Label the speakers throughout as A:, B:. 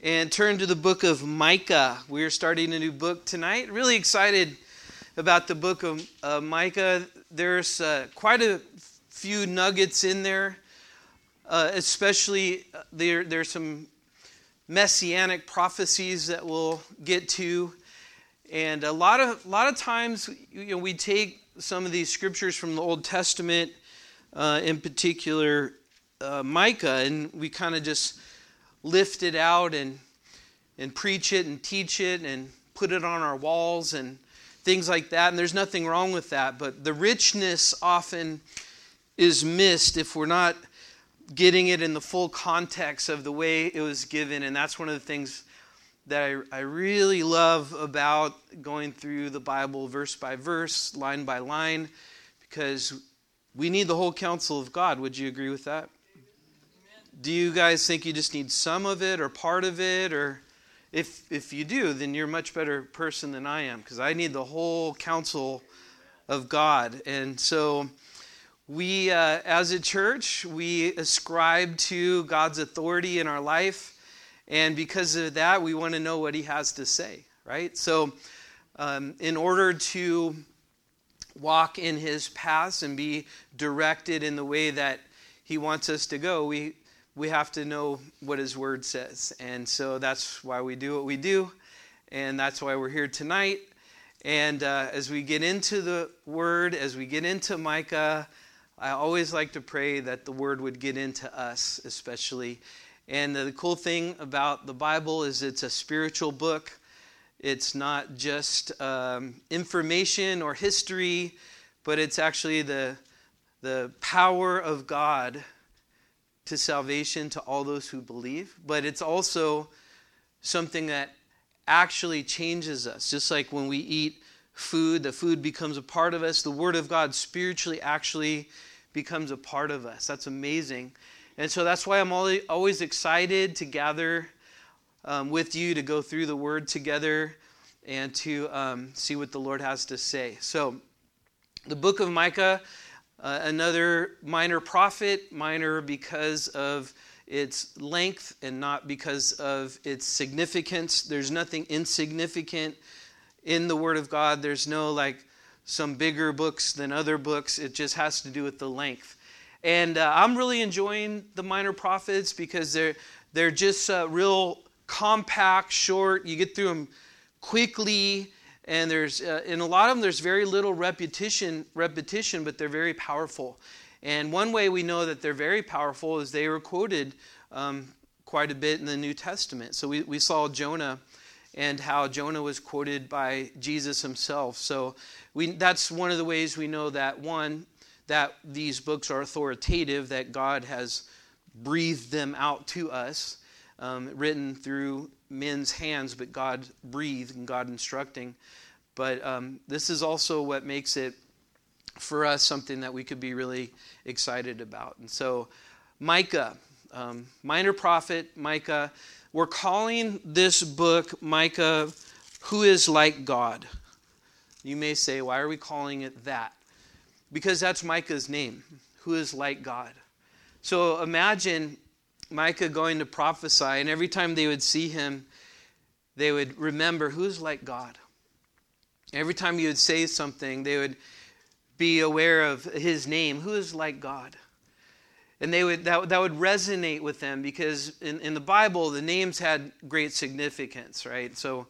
A: and turn to the book of Micah. We are starting a new book tonight. Really excited about the book of Micah. There's quite a few nuggets in there, especially there's some messianic prophecies that we'll get to. And a lot of times, we take some of these scriptures from the Old Testament, in particular Micah, and we kind of just lift it out and preach it and teach it and put it on our walls and things like that. And there's nothing wrong with that, but the richness often is missed if we're not getting it in the full context of the way it was given. And that's one of the things that I really love about going through the Bible verse by verse, line by line, because we need the whole counsel of God. Would you agree with that? Do you guys think you just need some of it or part of it? Or if you do, then you're a much better person than I am, because I need the whole counsel of God. And so we, as a church, we ascribe to God's authority in our life. And because of that, we want to know what He has to say, right? So in order to walk in His paths and be directed in the way that He wants us to go, we have to know what His Word says. And so that's why we do what we do. And that's why we're here tonight. And as we get into the Word, as we get into Micah, I always like to pray that the Word would get into us especially. And the cool thing about the Bible is it's a spiritual book. It's not just information or history, but it's actually the power of God to salvation to all those who believe. But it's also something that actually changes us. Just like when we eat food, the food becomes a part of us. The Word of God spiritually actually becomes a part of us. That's amazing. And so that's why I'm always excited to gather with you, to go through the Word together and to see what the Lord has to say. So the book of Micah, another minor prophet, minor because of its length and not because of its significance. There's nothing insignificant in the Word of God. There's no like some bigger books than other books. It just has to do with the length. And I'm really enjoying the minor prophets because they're just real compact, short. You get through them quickly, and there's in a lot of them there's very little repetition, but they're very powerful. And one way we know that they're very powerful is they were quoted quite a bit in the New Testament. So we saw Jonah and how Jonah was quoted by Jesus Himself. So that's one of the ways we know that, one, that these books are authoritative, that God has breathed them out to us, written through men's hands, but God breathed and God instructing. But this is also what makes it, for us, something that we could be really excited about. And so Micah, minor prophet, Micah, we're calling this book, Micah, Who is Like God? You may say, why are we calling it that? Because that's Micah's name, who is like God. So imagine Micah going to prophesy, and every time they would see him, they would remember who's like God. Every time he would say something, they would be aware of his name, who is like God. And that would resonate with them, because in the Bible, the names had great significance, right? So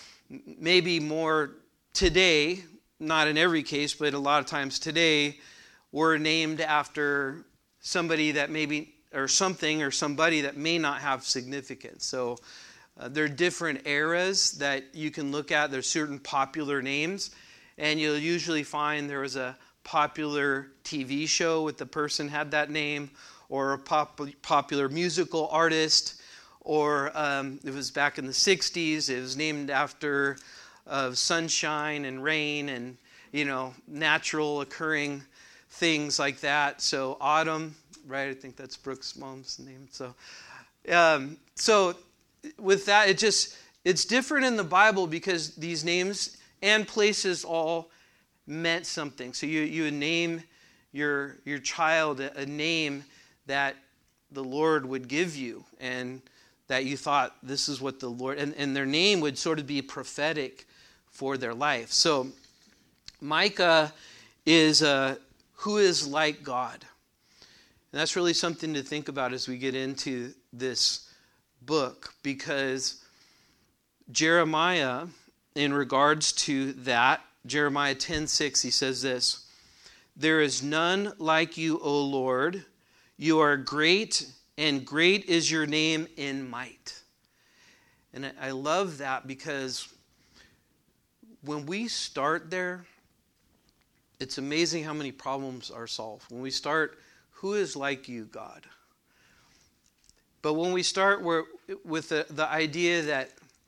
A: maybe more today, not in every case, but a lot of times today, we're named after somebody that maybe, or something, or somebody that may not have significance. So there are different eras that you can look at. There's certain popular names, and you'll usually find there was a popular TV show with the person had that name, or a popular musical artist, or it was back in the 60s, it was named after sunshine and rain and, natural occurring things like that. So Autumn, right? I think that's Brooke's mom's name. So with that, it's different in the Bible because these names and places all meant something. So you would name your child a name that the Lord would give you, and that you thought this is what the Lord, and their name would sort of be prophetic for their life. So Micah is who is like God. And that's really something to think about as we get into this book, because Jeremiah, in regards to that, Jeremiah 10:6, he says this: "There is none like you, O Lord. You are great, and great is your name in might." And I love that, because when we start there, it's amazing how many problems are solved. When we start, who is like you, God? But when we start with the idea that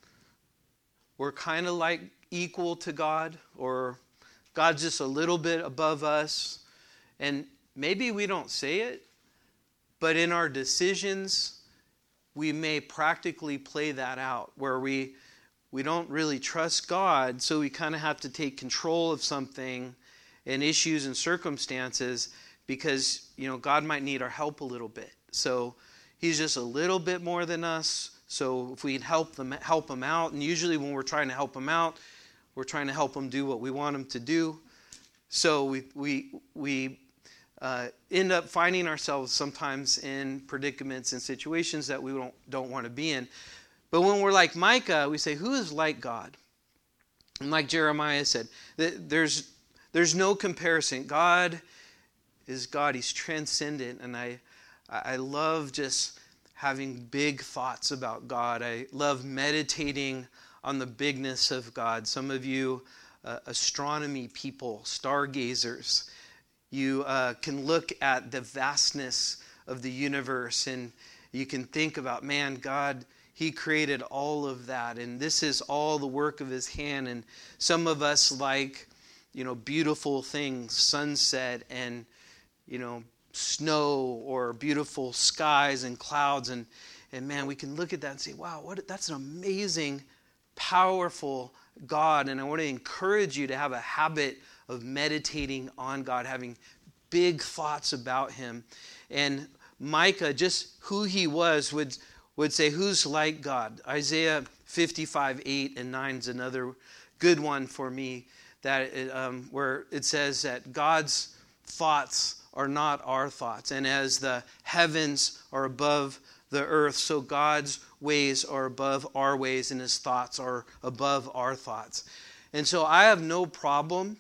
A: we're kind of like equal to God, or God's just a little bit above us, and maybe we don't say it, but in our decisions, we may practically play that out, where we don't really trust God, so we kind of have to take control of something and issues and circumstances, because God might need our help a little bit. So He's just a little bit more than us. So if we help him out, and usually when we're trying to help him out, we're trying to help him do what we want him to do. So we end up finding ourselves sometimes in predicaments and situations that we don't want to be in. But when we're like Micah, we say, who is like God? And like Jeremiah said, there's no comparison. God is God. He's transcendent. And I love just having big thoughts about God. I love meditating on the bigness of God. Some of you astronomy people, stargazers, you can look at the vastness of the universe, and you can think about, man, God, He created all of that, and this is all the work of His hand. And some of us like, beautiful things, sunset and, snow, or beautiful skies and clouds, and man, we can look at that and say, wow, that's an amazing, powerful God. And I want to encourage you to have a habit of meditating on God, having big thoughts about Him. And Micah, just who he was, would say, who's like God? Isaiah 55:8 and 9 is another good one for me, that where it says that God's thoughts are not our thoughts. And as the heavens are above the earth, so God's ways are above our ways, and His thoughts are above our thoughts. And so I have no problem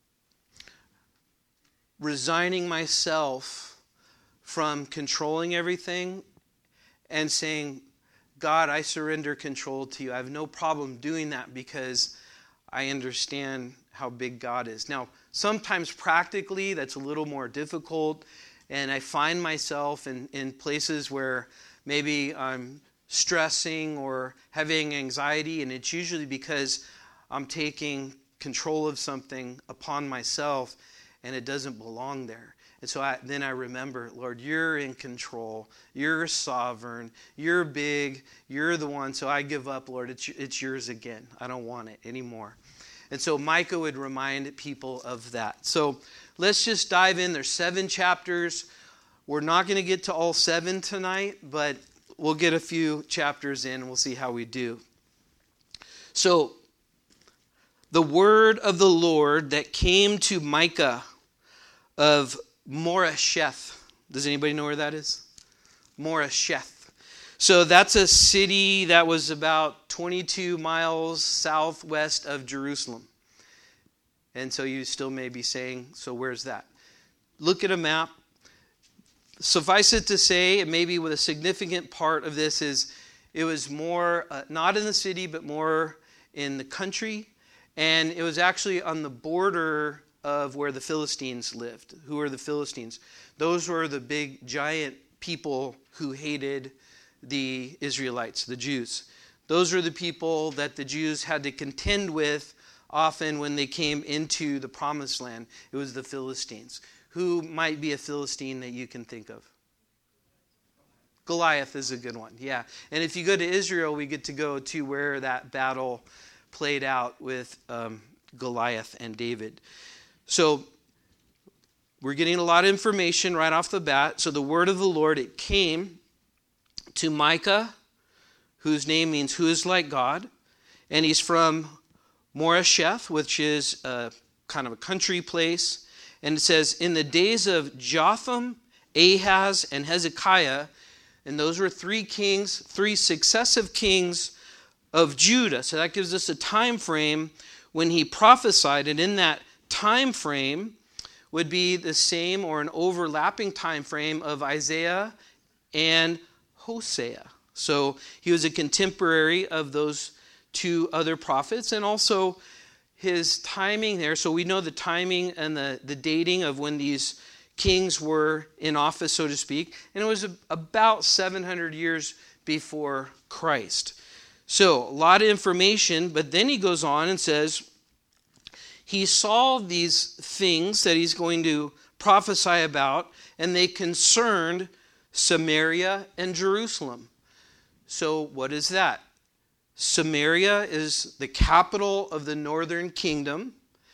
A: resigning myself from controlling everything and saying, God, I surrender control to you. I have no problem doing that, because I understand how big God is. Now, sometimes practically that's a little more difficult, and I find myself in places where maybe I'm stressing or having anxiety, and it's usually because I'm taking control of something upon myself and it doesn't belong there. And so then I remember, Lord, you're in control, you're sovereign, you're big, you're the one, so I give up, Lord, it's yours again. I don't want it anymore. And so Micah would remind people of that. So let's just dive in. There's 7 chapters. We're not going to get to all 7 tonight, but we'll get a few chapters in and we'll see how we do. So, the word of the Lord that came to Micah of Moresheth. Does anybody know where that is? Moresheth. So that's a city that was about 22 miles southwest of Jerusalem. And so you still may be saying, so where's that? Look at a map. Suffice it to say, and maybe with a significant part of this is, it was more, not in the city, but more in the country. And it was actually on the border of where the Philistines lived. Who are the Philistines? Those were the big, giant people who hated the Israelites, the Jews. Those were the people that the Jews had to contend with often when they came into the promised land. It was the Philistines. Who might be a Philistine that you can think of? Goliath is a good one, yeah. And if you go to Israel, we get to go to where that battle played out with Goliath and David. So we're getting a lot of information right off the bat. So the word of the Lord, it came to Micah whose name means who is like God. And he's from Moresheth, which is kind of a country place. And it says, in the days of Jotham, Ahaz, and Hezekiah, and those were three successive kings of Judah. So that gives us a time frame when he prophesied. And in that time frame would be the same or an overlapping time frame of Isaiah and Hosea. So he was a contemporary of those two other prophets, and also his timing there. So we know the timing and the dating of when these kings were in office, so to speak. And it was about 700 years before Christ. So a lot of information, but then he goes on and says, he saw these things that he's going to prophesy about, and they concerned Samaria and Jerusalem. So what is that? Samaria is the capital of the northern kingdom.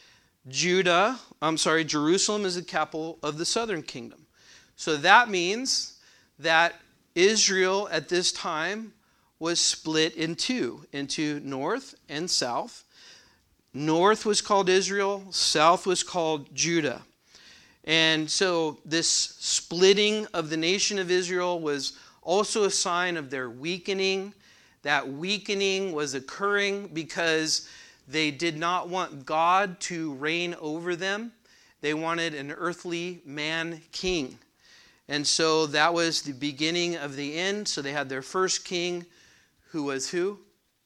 A: Jerusalem is the capital of the southern kingdom. So that means that Israel at this time was split in two, into north and south. North was called Israel, south was called Judah. And so this splitting of the nation of Israel was also a sign of their weakening. That weakening was occurring because they did not want God to reign over them. They wanted an earthly man king. And so that was the beginning of the end. So they had their first king, who was who?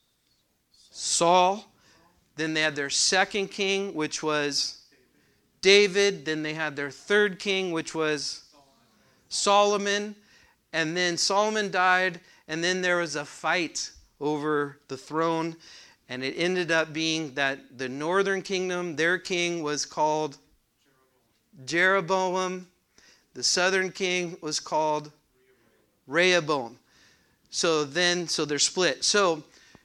A: Saul. Then they had their second king, which was David. Then they had their third king, which was Solomon. And then Solomon died, and then there was a fight over the throne. And it ended up being that the northern kingdom, their king was called Jeroboam. The southern king was called Rehoboam. So they're split. So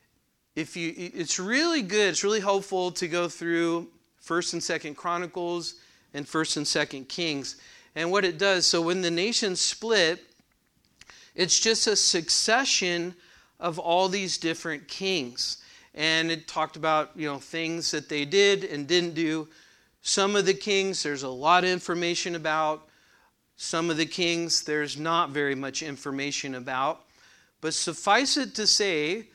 A: it's really good, it's really helpful to go through 1st and 2nd Chronicles and 1st and 2nd Kings. And what it does, so when the nations split, it's just a succession of all these different kings. And it talked about, things that they did and didn't do. Some of the kings, there's a lot of information about. Some of the kings, there's not very much information about. But suffice it to say,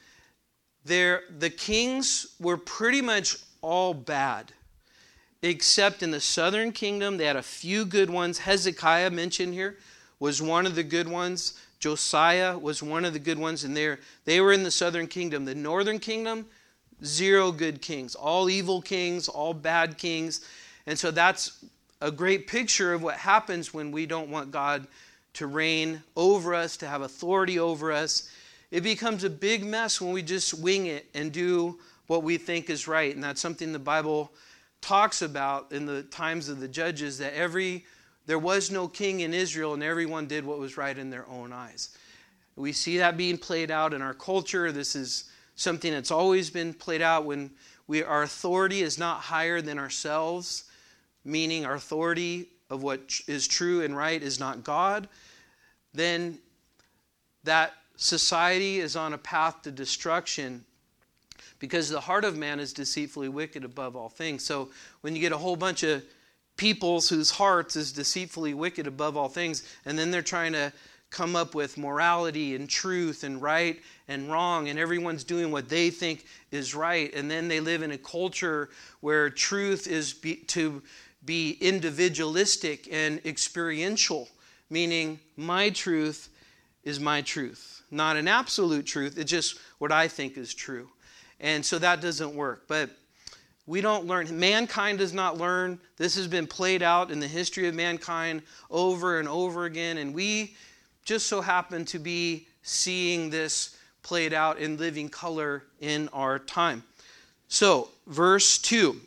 A: the kings were pretty much all bad. Except in the southern kingdom, they had a few good ones. Hezekiah, mentioned here, was one of the good ones. Josiah was one of the good ones, and they were in the southern kingdom. The northern kingdom, 0 good kings. All evil kings, all bad kings. And so that's a great picture of what happens when we don't want God to reign over us, to have authority over us. It becomes a big mess when we just wing it and do what we think is right. And that's something the Bible talks about in the times of the judges, that there was no king in Israel and everyone did what was right in their own eyes. We see that being played out in our culture. This is something that's always been played out when our authority is not higher than ourselves, meaning our authority of what is true and right is not God. Then that society is on a path to destruction, because the heart of man is deceitfully wicked above all things. So when you get a whole bunch of peoples whose hearts is deceitfully wicked above all things, and then they're trying to come up with morality and truth and right and wrong, and everyone's doing what they think is right, and then they live in a culture where truth is to be individualistic and experiential, meaning my truth is my truth, not an absolute truth. It's just what I think is true. And so that doesn't work. But we don't learn. Mankind does not learn. This has been played out in the history of mankind over and over again. And we just so happen to be seeing this played out in living color in our time. So, verse 2.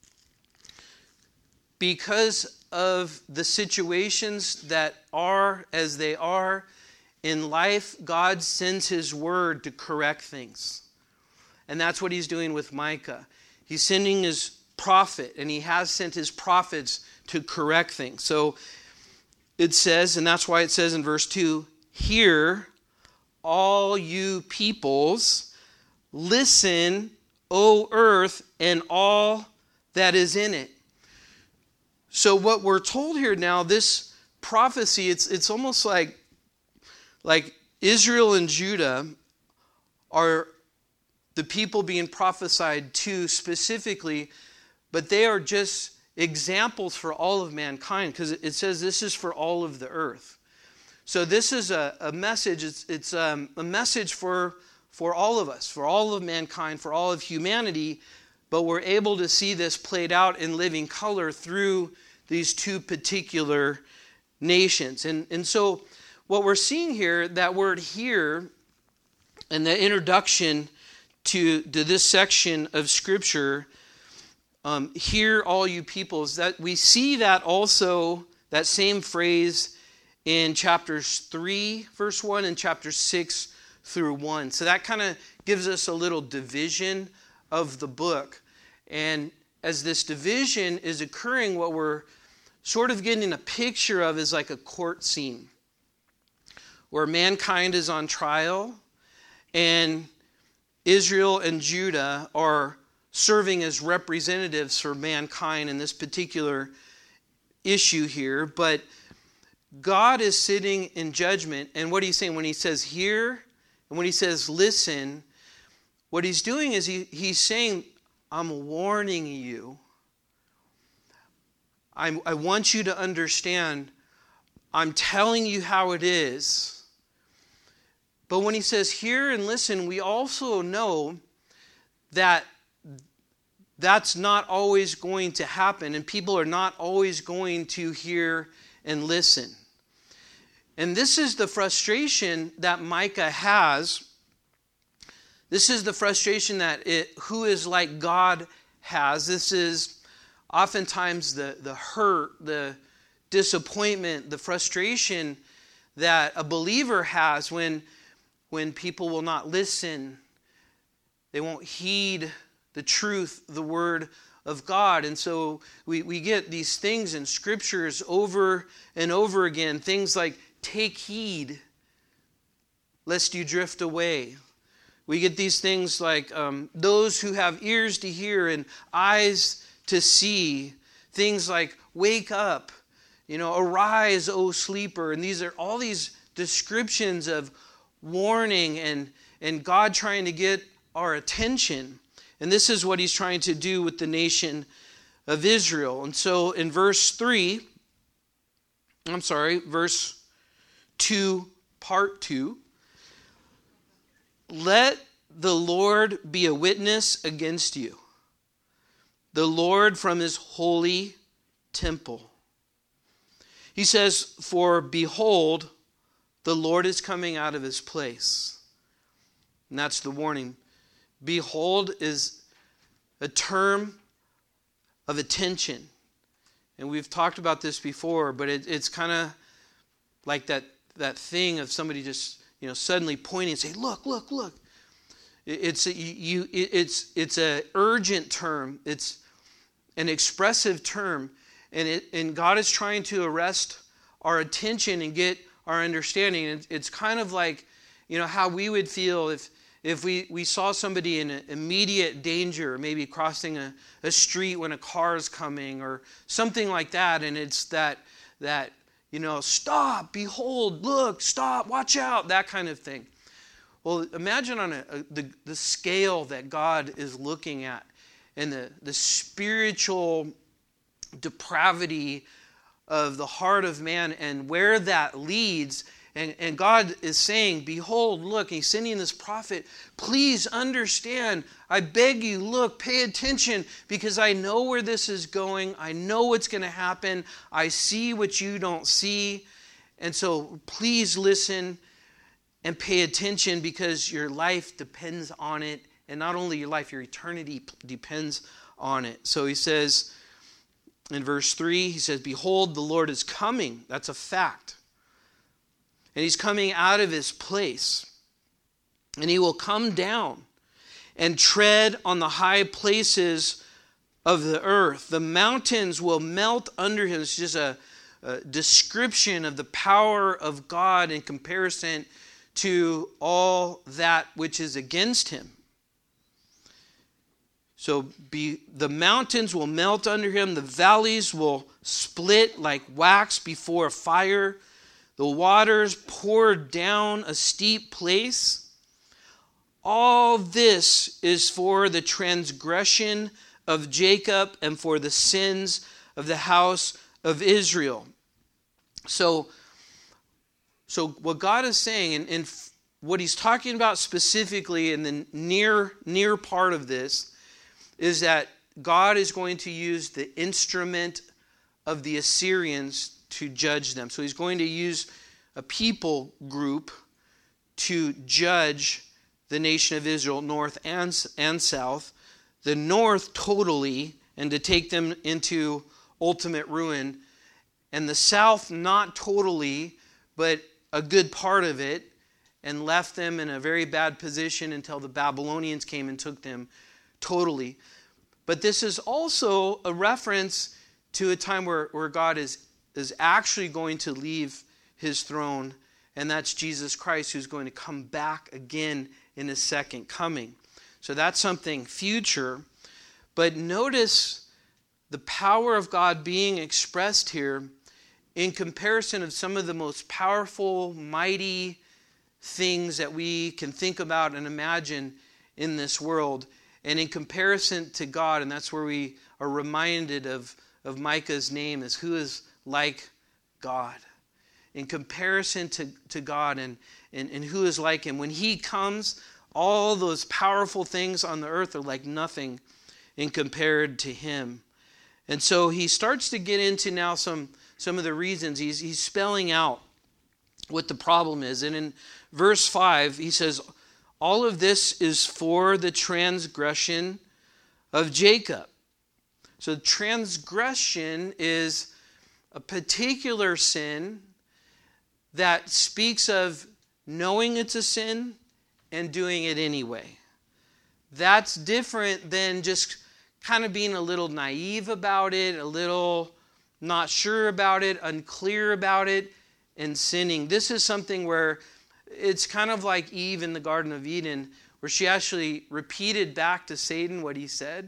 A: Because of the situations that are as they are in life, God sends His word to correct things. And that's what He's doing with Micah. He's sending His prophet, and He has sent His prophets to correct things. So it says, and that's why it says in verse 2, "Hear, all you peoples, listen, O earth, and all that is in it. So what we're told here now, this prophecy, it's almost like Israel and Judah are the people being prophesied to specifically, but they are just examples for all of mankind, because it says this is for all of the earth. So this is a message. It's a message for all of us, for all of mankind, for all of humanity, but we're able to see this played out in living color through these two particular nations. And so what we're seeing here, that word here, and the introduction to this section of Scripture, hear all you peoples, that we see that also, that same phrase in chapters 3, verse 1, and chapter 6 through 1. So that kind of gives us a little division of the book. And as this division is occurring, what we're sort of getting a picture of is like a court scene where mankind is on trial and Israel and Judah are serving as representatives for mankind in this particular issue here. But God is sitting in judgment. And what he's saying when he says hear and when he says listen, what he's doing is he's saying, I'm warning you. I want you to understand. I'm telling you how it is. But when he says hear and listen, we also know that that's not always going to happen, and people are not always going to hear and listen. And this is the frustration that Micah has. This is the frustration that who is like God has. This is oftentimes the hurt, the disappointment, the frustration that a believer has when people will not listen. They won't heed the truth, the word of God. And so we get these things in scriptures over and over again. Things like, take heed lest you drift away. We get these things like those who have ears to hear and eyes to see. Things like, wake up, arise, O sleeper. And these are all these descriptions of warning and God trying to get our attention. And this is what he's trying to do with the nation of Israel. And so in verse 2, part 2, let the Lord be a witness against you, the Lord from his holy temple. He says, for behold, the Lord is coming out of his place. And that's the warning. Behold is a term of attention. And we've talked about this before, but it's kind of like that thing of somebody just suddenly pointing and saying, look, look, look. It's an urgent term. It's an expressive term. And God is trying to arrest our attention and get our understanding. It's kind of like, how we would feel if we saw somebody in immediate danger, maybe crossing a street when a car is coming or something like that. And it's that stop, behold, look, stop, watch out, that kind of thing. Well, imagine on the scale that God is looking at and the spiritual depravity of the heart of man and where that leads. And God is saying, behold, look, he's sending this prophet. Please understand. I beg you, look, pay attention, because I know where this is going. I know what's going to happen. I see what you don't see. And so please listen and pay attention, because your life depends on it. And not only your life, your eternity depends on it. So he says in verse 3, he says, behold, the Lord is coming. That's a fact. And he's coming out of his place. And he will come down and tread on the high places of the earth. The mountains will melt under him. It's just a description of the power of God in comparison to all that which is against him. So the mountains will melt under him, the valleys will split like wax before a fire, the waters pour down a steep place. All this is for the transgression of Jacob and for the sins of the house of Israel. So what God is saying, and what he's talking about specifically in the near part of this, is that God is going to use the instrument of the Assyrians to judge them. So he's going to use a people group to judge the nation of Israel, north and south. The north totally, and to take them into ultimate ruin. And the south not totally, but a good part of it, and left them in a very bad position until the Babylonians came and took them totally. But this is also a reference to a time where God is actually going to leave his throne, and that's Jesus Christ, who's going to come back again in his second coming. So that's something future. But notice the power of God being expressed here in comparison of some of the most powerful, mighty things that we can think about and imagine in this world. And in comparison to God, and that's where we are reminded of Micah's name, is who is like God. In comparison to God and who is like him. When he comes, all those powerful things on the earth are like nothing in compared to him. And so he starts to get into now some of the reasons. He's spelling out what the problem is. And in verse 5, he says, all of this is for the transgression of Jacob. So transgression is a particular sin that speaks of knowing it's a sin and doing it anyway. That's different than just kind of being a little naive about it, a little not sure about it, unclear about it, and sinning. This is something where it's kind of like Eve in the Garden of Eden, where she actually repeated back to Satan what he said.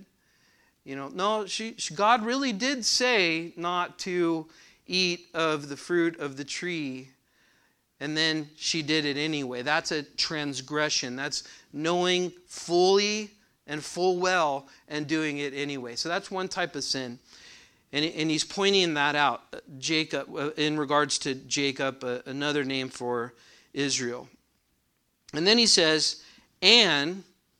A: No, God really did say not to eat of the fruit of the tree, and then she did it anyway. That's a transgression. That's knowing fully and full well and doing it anyway. So that's one type of sin. And he's pointing that out, Jacob, in regards to Jacob, another name for Israel. And then he says, and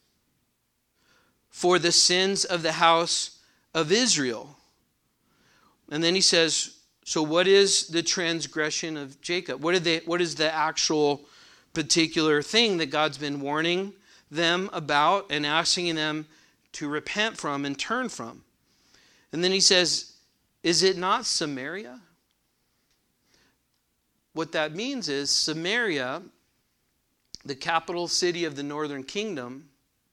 A: for the sins of the house of Israel. And then he says, so what is the transgression of Jacob? What is the actual particular thing that God's been warning them about and asking them to repent from and turn from? And then he says, is it not Samaria? What that means is Samaria, the capital city of the northern kingdom,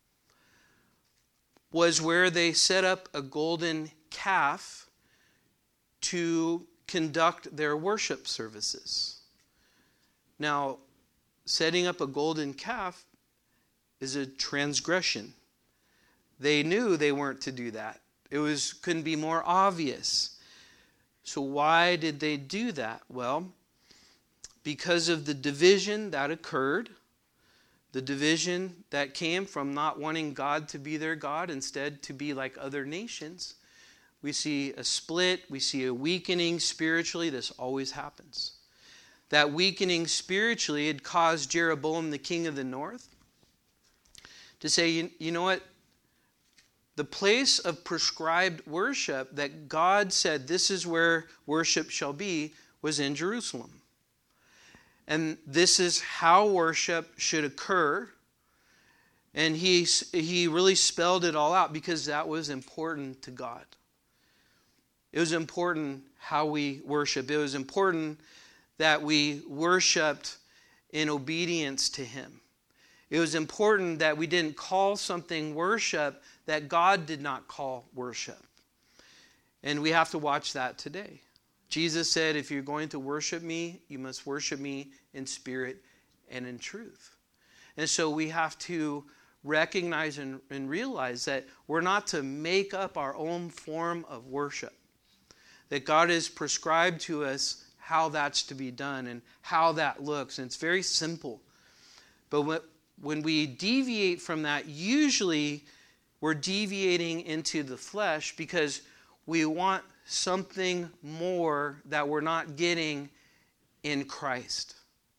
A: was where they set up a golden calf to conduct their worship services. Now, setting up a golden calf is a transgression. They knew they weren't to do that. It couldn't be more obvious. So why did they do that? Well, because of the division that occurred, the division that came from not wanting God to be their God, instead to be like other nations. We see a split, we see a weakening spiritually. This always happens. That weakening spiritually had caused Jeroboam, the king of the north, to say, you know what? The place of prescribed worship that God said this is where worship shall be was in Jerusalem. And this is how worship should occur. And he really spelled it all out because that was important to God. It was important how we worship. It was important that we worshiped in obedience to him. It was important that we didn't call something worship that God did not call worship. And we have to watch that today. Jesus said, if you're going to worship me, you must worship me in spirit and in truth. And so we have to recognize and realize that we're not to make up our own form of worship. That God has prescribed to us how that's to be done and how that looks. And it's very simple. But when we deviate from that, usually we're deviating into the flesh because we want something more that we're not getting in Christ.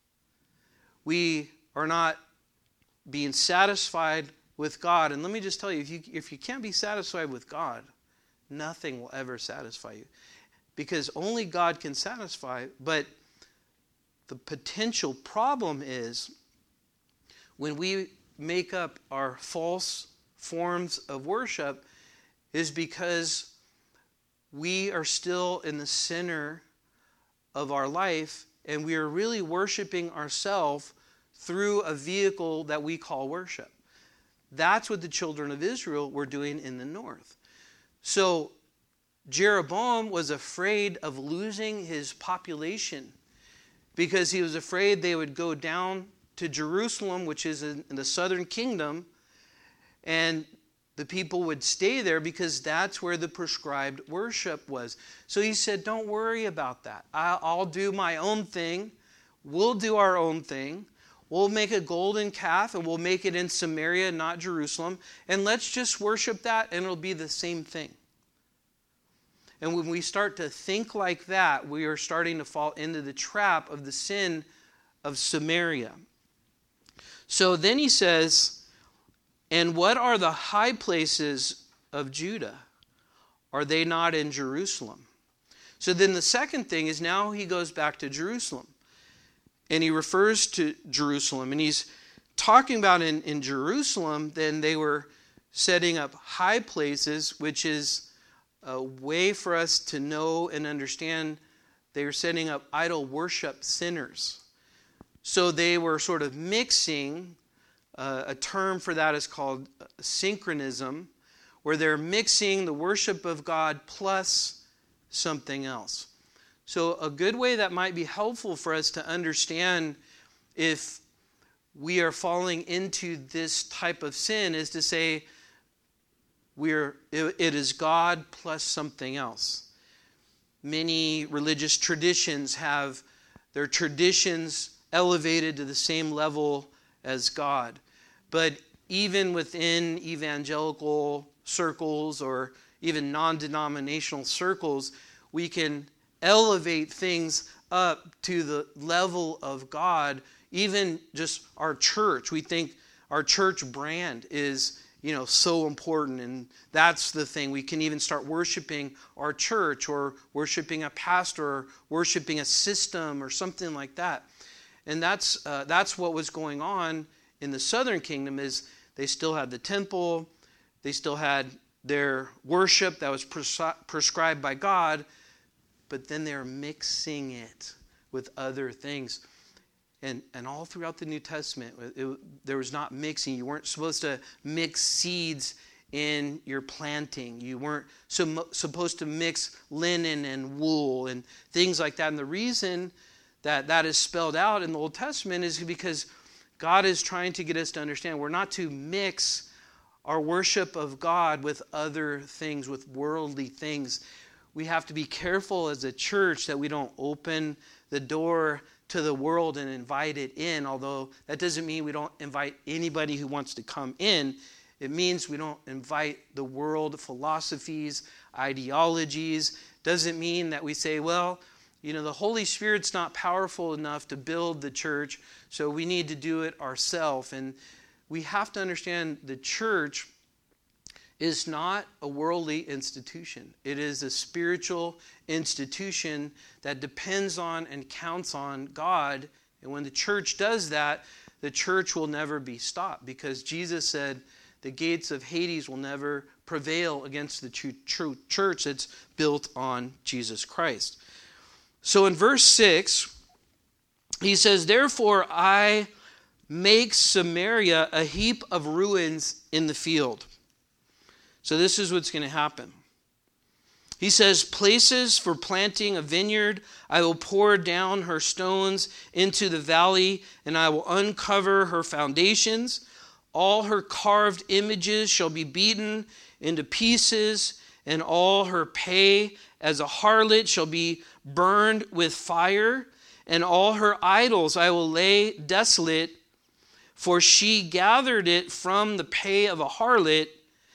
A: We are not being satisfied with God. And let me just tell you, if you can't be satisfied with God, nothing will ever satisfy you. Because only God can satisfy. But the potential problem is when we make up our false forms of worship is because we are still in the center of our life and we are really worshiping ourselves through a vehicle that we call worship. That's what the children of Israel were doing in the north. So Jeroboam was afraid of losing his population because he was afraid they would go down to Jerusalem, which is in the southern kingdom, and the people would stay there because that's where the prescribed worship was. So he said, don't worry about that. I'll do my own thing. We'll do our own thing. We'll make a golden calf and we'll make it in Samaria, not Jerusalem. And let's just worship that and it'll be the same thing. And when we start to think like that, we are starting to fall into the trap of the sin of Samaria. So then he says, and what are the high places of Judah? Are they not in Jerusalem? So then the second thing is now he goes back to Jerusalem. And he refers to Jerusalem. And he's talking about in Jerusalem, then they were setting up high places, which is a way for us to know and understand they were setting up idol worship centers. So they were sort of mixing, a term for that is called synchronism, where they're mixing the worship of God plus something else. So a good way that might be helpful for us to understand if we are falling into this type of sin is to say it is God plus something else. Many religious traditions have their traditions elevated to the same level as God. But even within evangelical circles or even non-denominational circles, we can elevate things up to the level of God. Even just our church, we think our church brand is, so important, and that's the thing. We can even start worshiping our church or worshiping a pastor or worshiping a system or something like that. And that's what was going on in the southern kingdom. Is they still had the temple, they still had their worship that was prescribed by God, but then they're mixing it with other things. And all throughout the New Testament, there was not mixing. You weren't supposed to mix seeds in your planting. You weren't supposed to mix linen and wool and things like that. And the reason that is spelled out in the Old Testament is because God is trying to get us to understand we're not to mix our worship of God with other things, with worldly things. We have to be careful as a church that we don't open the door to the world and invite it in, although that doesn't mean we don't invite anybody who wants to come in. It means we don't invite the world philosophies, ideologies. Doesn't mean that we say, well, the Holy Spirit's not powerful enough to build the church, so we need to do it ourselves. And we have to understand the church is not a worldly institution. It is a spiritual institution that depends on and counts on God. And when the church does that, the church will never be stopped, because Jesus said the gates of Hades will never prevail against the true church that's built on Jesus Christ. So in verse 6, he says, therefore I make Samaria a heap of ruins in the field. So this is what's going to happen. He says, places for planting a vineyard, I will pour down her stones into the valley, and I will uncover her foundations. All her carved images shall be beaten into pieces, and all her pay as a harlot shall be burned with fire, and all her idols I will lay desolate, for she gathered it from the pay of a harlot,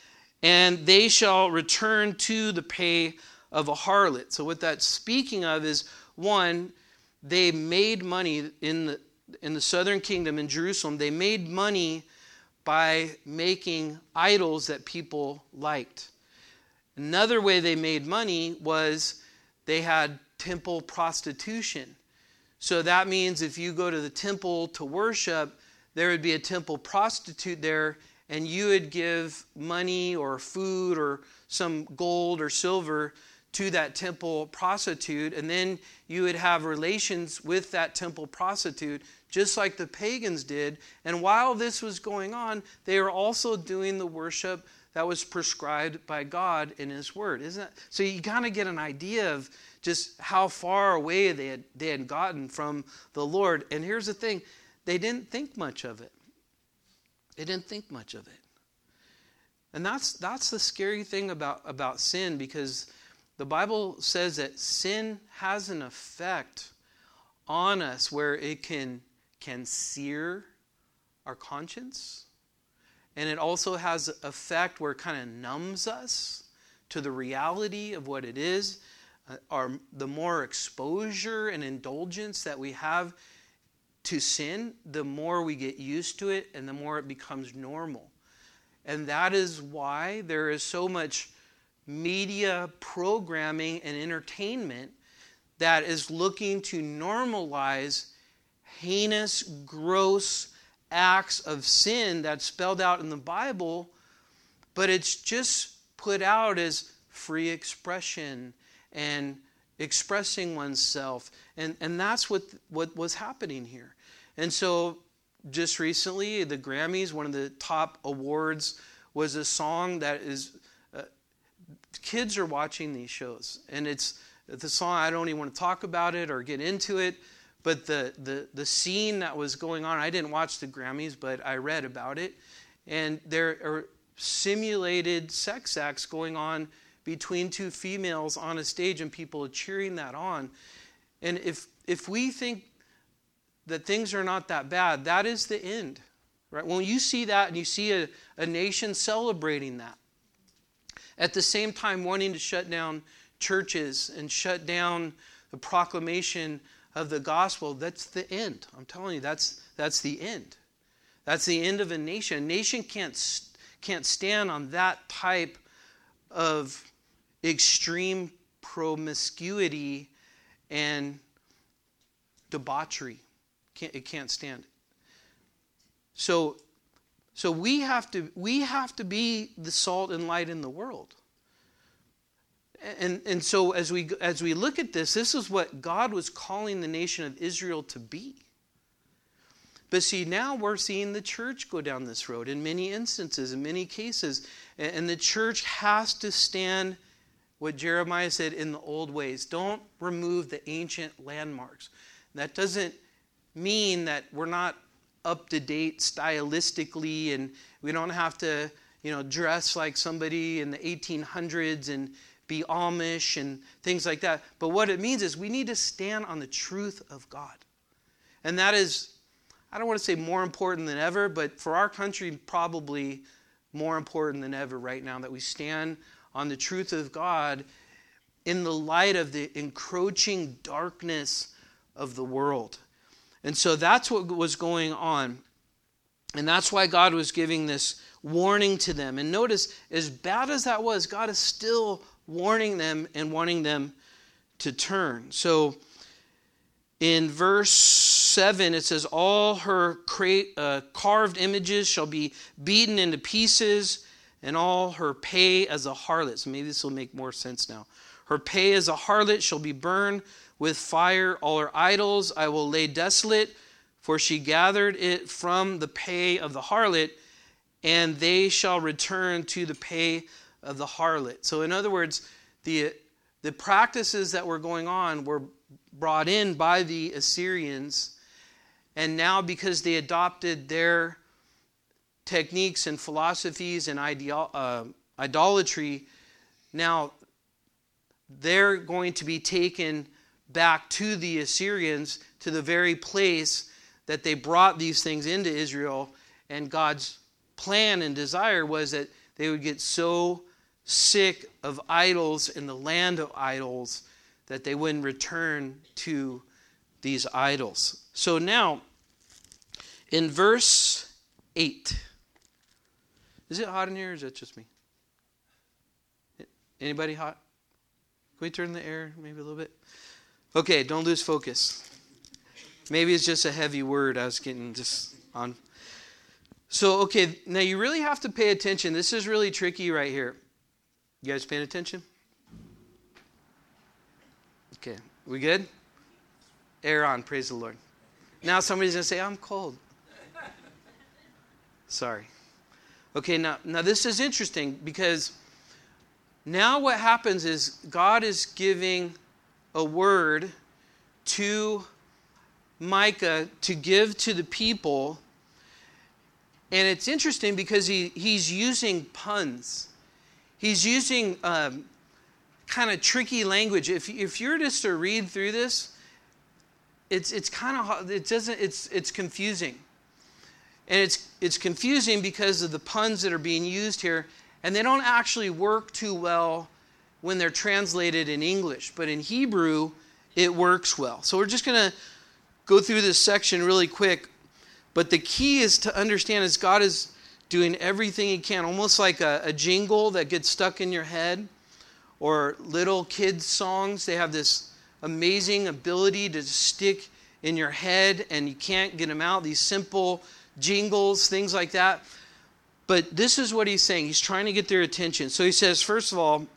A: and they shall return to the pay of a harlot. So what that's speaking of is, one, they made money in the southern kingdom in Jerusalem. They made money by making idols that people liked. Another way they made money was they had temple prostitution. So that means if you go to the temple to worship, there would be a temple prostitute there, and you would give money or food or some gold or silver to that temple prostitute, and then you would have relations with that temple prostitute, just like the pagans did. And while this was going on, they were also doing the worship that was prescribed by God in His Word. Isn't it? So you kind of get an idea of just how far away they had gotten from the Lord. And here's the thing, they didn't think much of it. They didn't think much of it. And that's the scary thing about sin, because the Bible says that sin has an effect on us where it can sear our conscience. And it also has an effect where it kind of numbs us to the reality of what it is. The more exposure and indulgence that we have to sin, the more we get used to it and the more it becomes normal. And that is why there is so much media programming and entertainment that is looking to normalize heinous, gross acts of sin that's spelled out in the Bible, but it's just put out as free expression and expressing oneself. And that's what was happening here. And so just recently, the Grammys, one of the top awards was a song that is, kids are watching these shows. And it's the song, I don't even want to talk about it or get into it, but the scene that was going on, I didn't watch the Grammys, but I read about it. And there are simulated sex acts going on between two females on a stage, and people are cheering that on. And if we think that things are not that bad, that is the end. Right? When you see that and you see a nation celebrating that, at the same time wanting to shut down churches and shut down the proclamation of the gospel, that's the end. I'm telling you, that's the end. That's the end of a nation. A nation can't stand on that type of extreme promiscuity and debauchery. It can't stand it. So we have to be the salt and light in the world. And so as we look at this is what God was calling the nation of Israel to be. But see, now we're seeing the church go down this road in many instances, in many cases. And the church has to stand, what Jeremiah said, in the old ways. Don't remove the ancient landmarks. That doesn't mean that we're not up to date stylistically, and we don't have to, dress like somebody in the 1800s and be Amish and things like that. But what it means is we need to stand on the truth of God. And that is, I don't want to say more important than ever, but for our country, probably more important than ever right now, that we stand on the truth of God in the light of the encroaching darkness of the world. And so that's what was going on. And that's why God was giving this warning to them. And notice, as bad as that was, God is still warning them and wanting them to turn. So in verse 7, it says, all her carved images shall be beaten into pieces, and all her pay as a harlot. So maybe this will make more sense now. Her pay as a harlot shall be burned with fire. All her idols I will lay desolate, for she gathered it from the pay of the harlot, and they shall return to the pay of the harlot. So in other words, the the practices that were going on were brought in by the Assyrians, and now because they adopted their techniques and philosophies and idolatry, now they're going to be taken back to the Assyrians, to the very place that they brought these things into Israel. And God's plan and desire was that they would get so sick of idols in the land of idols that they wouldn't return to these idols. So now, in verse 8, is it hot in here or is it just me? Anybody hot? Can we turn the air maybe a little bit? Okay, don't lose focus. Maybe it's just a heavy word I was getting just on. So, okay, now you really have to pay attention. This is really tricky right here. You guys paying attention? Okay, we good? Air on, praise the Lord. Now somebody's going to say, I'm cold. Sorry. Okay, now this is interesting because now what happens is God is giving a word to Micah to give to the people. And it's interesting because he's using puns. He's using kind of tricky language. If you're just to read through this, it's kind of it's confusing. And it's confusing because of the puns that are being used here, and they don't actually work too well when they're translated in English. But in Hebrew, it works well. So we're just going to go through this section really quick. But the key is to understand is God is doing everything He can, almost like a jingle that gets stuck in your head, or little kids' songs. They have this amazing ability to stick in your head, and you can't get them out. These simple jingles, things like that. But this is what He's saying. He's trying to get their attention. So He says, first of all,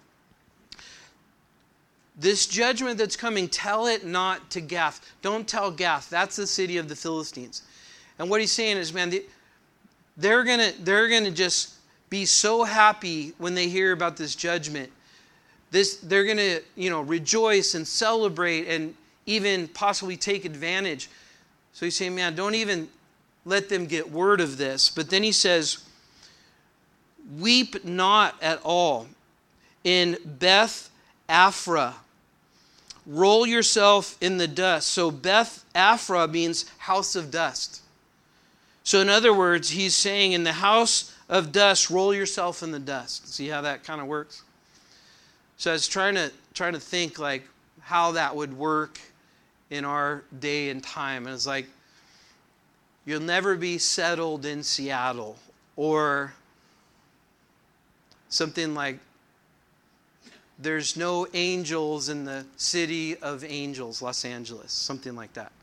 A: this judgment that's coming, tell it not to Gath. Don't tell Gath. That's the city of the Philistines. And what He's saying is, man, they're gonna just be so happy when they hear about this judgment. They're gonna, rejoice and celebrate and even possibly take advantage. So He's saying, man, don't even let them get word of this. But then He says, weep not at all in Beth Aphra. Roll yourself in the dust. So Beth Aphra means house of dust. So in other words, He's saying, in the house of dust, roll yourself in the dust. See how that kind of works? So I was trying to think like how that would work in our day and time. And it's like, you'll never be settled in Seattle, or something like, there's no angels in the city of angels, Los Angeles, something like that.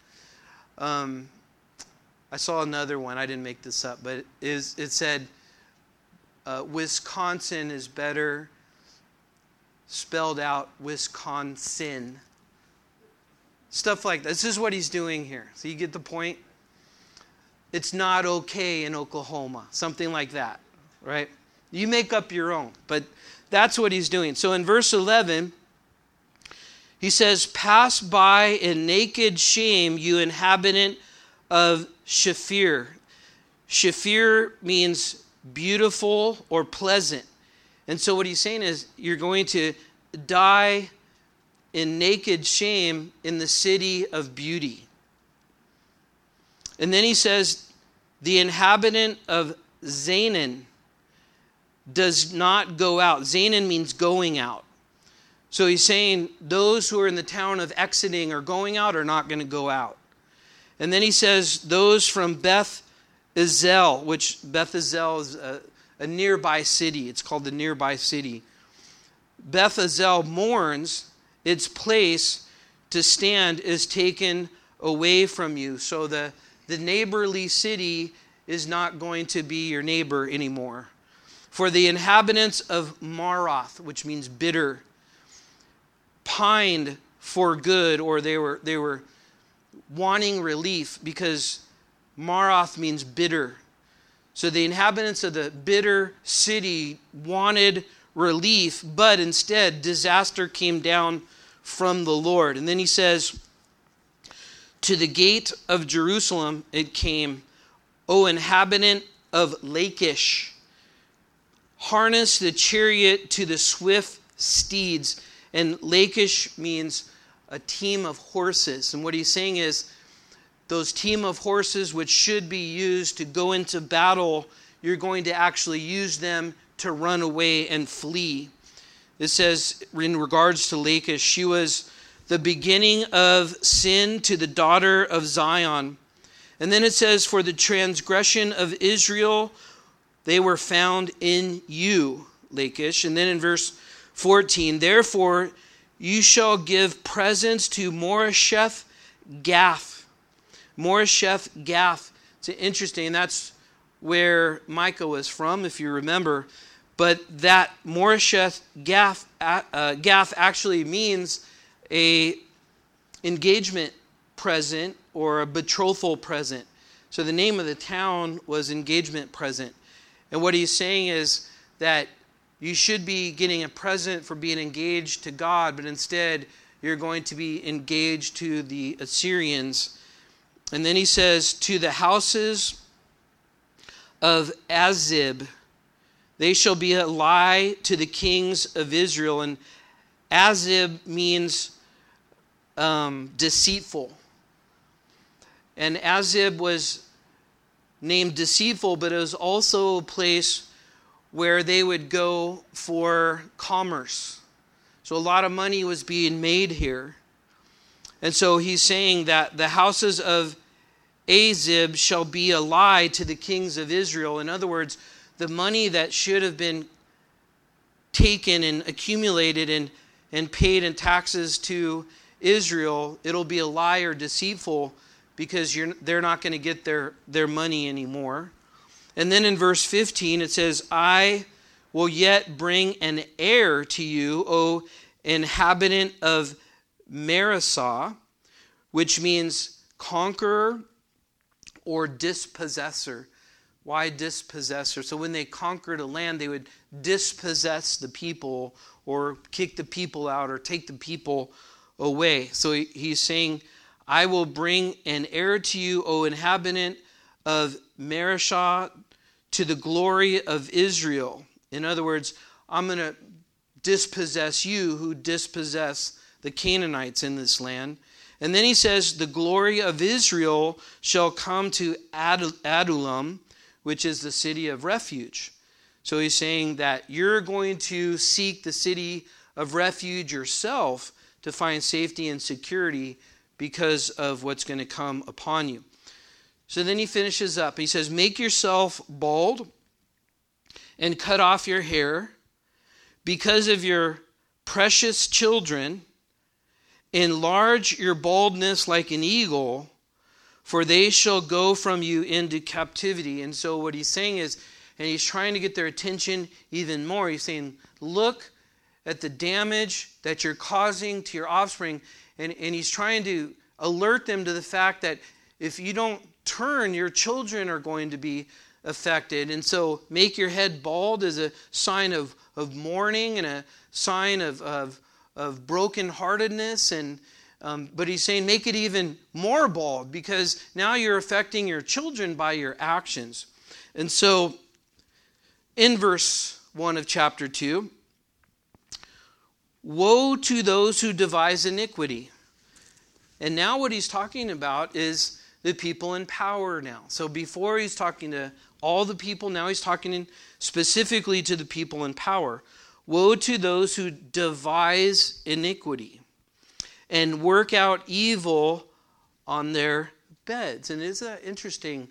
A: I saw another one. I didn't make this up, but it said Wisconsin is better spelled out Wisconsin. Stuff like that. This is what He's doing here. So you get the point? It's not okay in Oklahoma. Something like that, right? You make up your own, but that's what He's doing. So in verse 11, He says, pass by in naked shame, you inhabitant of Shaphir. Shaphir means beautiful or pleasant. And so what He's saying is, you're going to die in naked shame in the city of beauty. And then He says, the inhabitant of Zaanan does not go out. Zaanan means going out. So He's saying those who are in the town of exiting or going out are not going to go out. And then He says those from Beth Ezel, which Beth Ezel is a nearby city. It's called the nearby city. Beth Ezel mourns, its place to stand is taken away from you. So the neighborly city is not going to be your neighbor anymore. For the inhabitants of Maroth, which means bitter, pined for good, or they were wanting relief, because Maroth means bitter. So the inhabitants of the bitter city wanted relief, but instead disaster came down from the Lord. And then he says, to the gate of Jerusalem it came, O inhabitant of Lachish, harness the chariot to the swift steeds. And Lachish means a team of horses. And what he's saying is, those team of horses which should be used to go into battle, you're going to actually use them to run away and flee. It says in regards to Lachish, she was the beginning of sin to the daughter of Zion. And then it says, for the transgression of Israel, they were found in you, Lachish. And then in verse 14, therefore you shall give presents to Moresheth Gath. Moresheth Gath. It's interesting, and that's where Micah was from, if you remember. But that Moresheth Gath actually means a engagement present or a betrothal present. So the name of the town was Engagement Present. And what he's saying is that you should be getting a present for being engaged to God, but instead you're going to be engaged to the Assyrians. And then he says, to the houses of Azib, they shall be a lie to the kings of Israel. And Azib means deceitful. And Azib was named deceitful, but it was also a place where they would go for commerce. So a lot of money was being made here. And so he's saying that the houses of Azib shall be a lie to the kings of Israel. In other words, the money that should have been taken and accumulated and paid in taxes to Israel, it'll be a lie or deceitful because they're not going to get their money anymore. And then in verse 15 it says, I will yet bring an heir to you, O inhabitant of Marisah, which means conqueror or dispossessor. Why dispossessor? So when they conquered a land, they would dispossess the people or kick the people out or take the people away. So he's saying, I will bring an heir to you, O inhabitant of Marisah, to the glory of Israel. In other words, I'm going to dispossess you who dispossess the Canaanites in this land. And then he says, the glory of Israel shall come to Adullam, which is the city of refuge. So he's saying that you're going to seek the city of refuge yourself to find safety and security because of what's going to come upon you. So then he finishes up. He says, make yourself bald and cut off your hair because of your precious children. Enlarge your baldness like an eagle, for they shall go from you into captivity. And so what he's saying is, and he's trying to get their attention even more. He's saying, look at the damage that you're causing to your offspring. And he's trying to alert them to the fact that if you don't turn, your children are going to be affected. And so make your head bald as a sign of mourning and a sign of brokenheartedness. But he's saying make it even more bald because now you're affecting your children by your actions. And so in verse 1 of chapter 2, woe to those who devise iniquity. And now what he's talking about is the people in power now. So before he's talking to all the people, now he's talking specifically to the people in power. Woe to those who devise iniquity and work out evil on their beds. And isn't that interesting?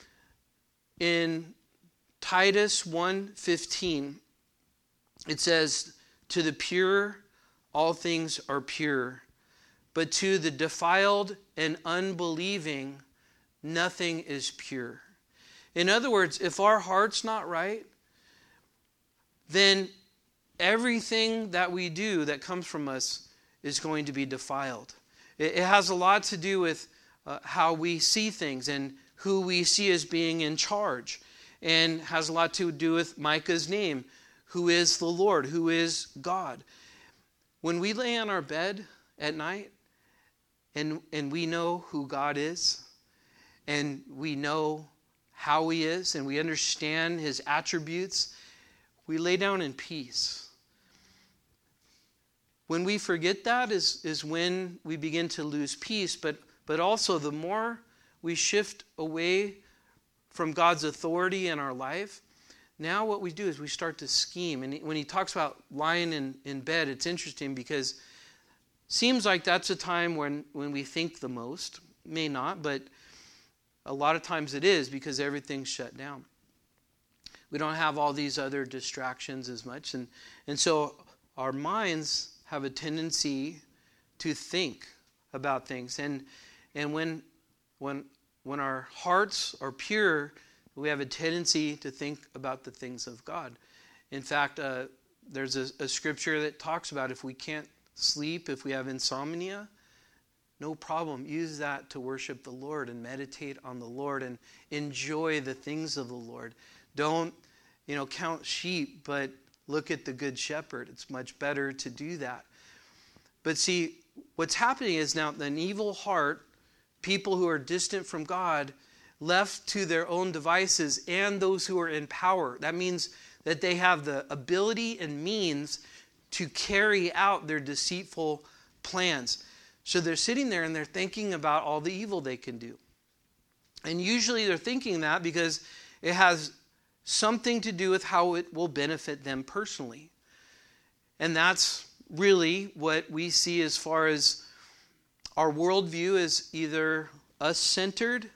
A: In Titus 1:15, it says, to the pure, all things are pure. But to the defiled and unbelieving, nothing is pure. In other words, if our heart's not right, then everything that we do that comes from us is going to be defiled. It has a lot to do with how we see things and who we see as being in charge. And has a lot to do with Micah's name. who is the Lord, who is God. When we lay on our bed at night and we know who God is, and we know how he is, and we understand his attributes, we lay down in peace. When we forget that is when we begin to lose peace, but also the more we shift away from God's authority in our life, now what we do is we start to scheme. And when he talks about lying in bed, it's interesting because it seems like that's a time when we think the most. May not, but a lot of times it is because everything's shut down. We don't have all these other distractions as much. And so our minds have a tendency to think about things. And when our hearts are pure, we have a tendency to think about the things of God. In fact, there's a scripture that talks about if we can't sleep, if we have insomnia, no problem. Use that to worship the Lord and meditate on the Lord and enjoy the things of the Lord. Don't, count sheep, but look at the good shepherd. It's much better to do that. But see, what's happening is now an evil heart, people who are distant from God, left to their own devices, and those who are in power. That means that they have the ability and means to carry out their deceitful plans. So they're sitting there and they're thinking about all the evil they can do. And usually they're thinking that because it has something to do with how it will benefit them personally. And that's really what we see as far as our worldview is either us-centered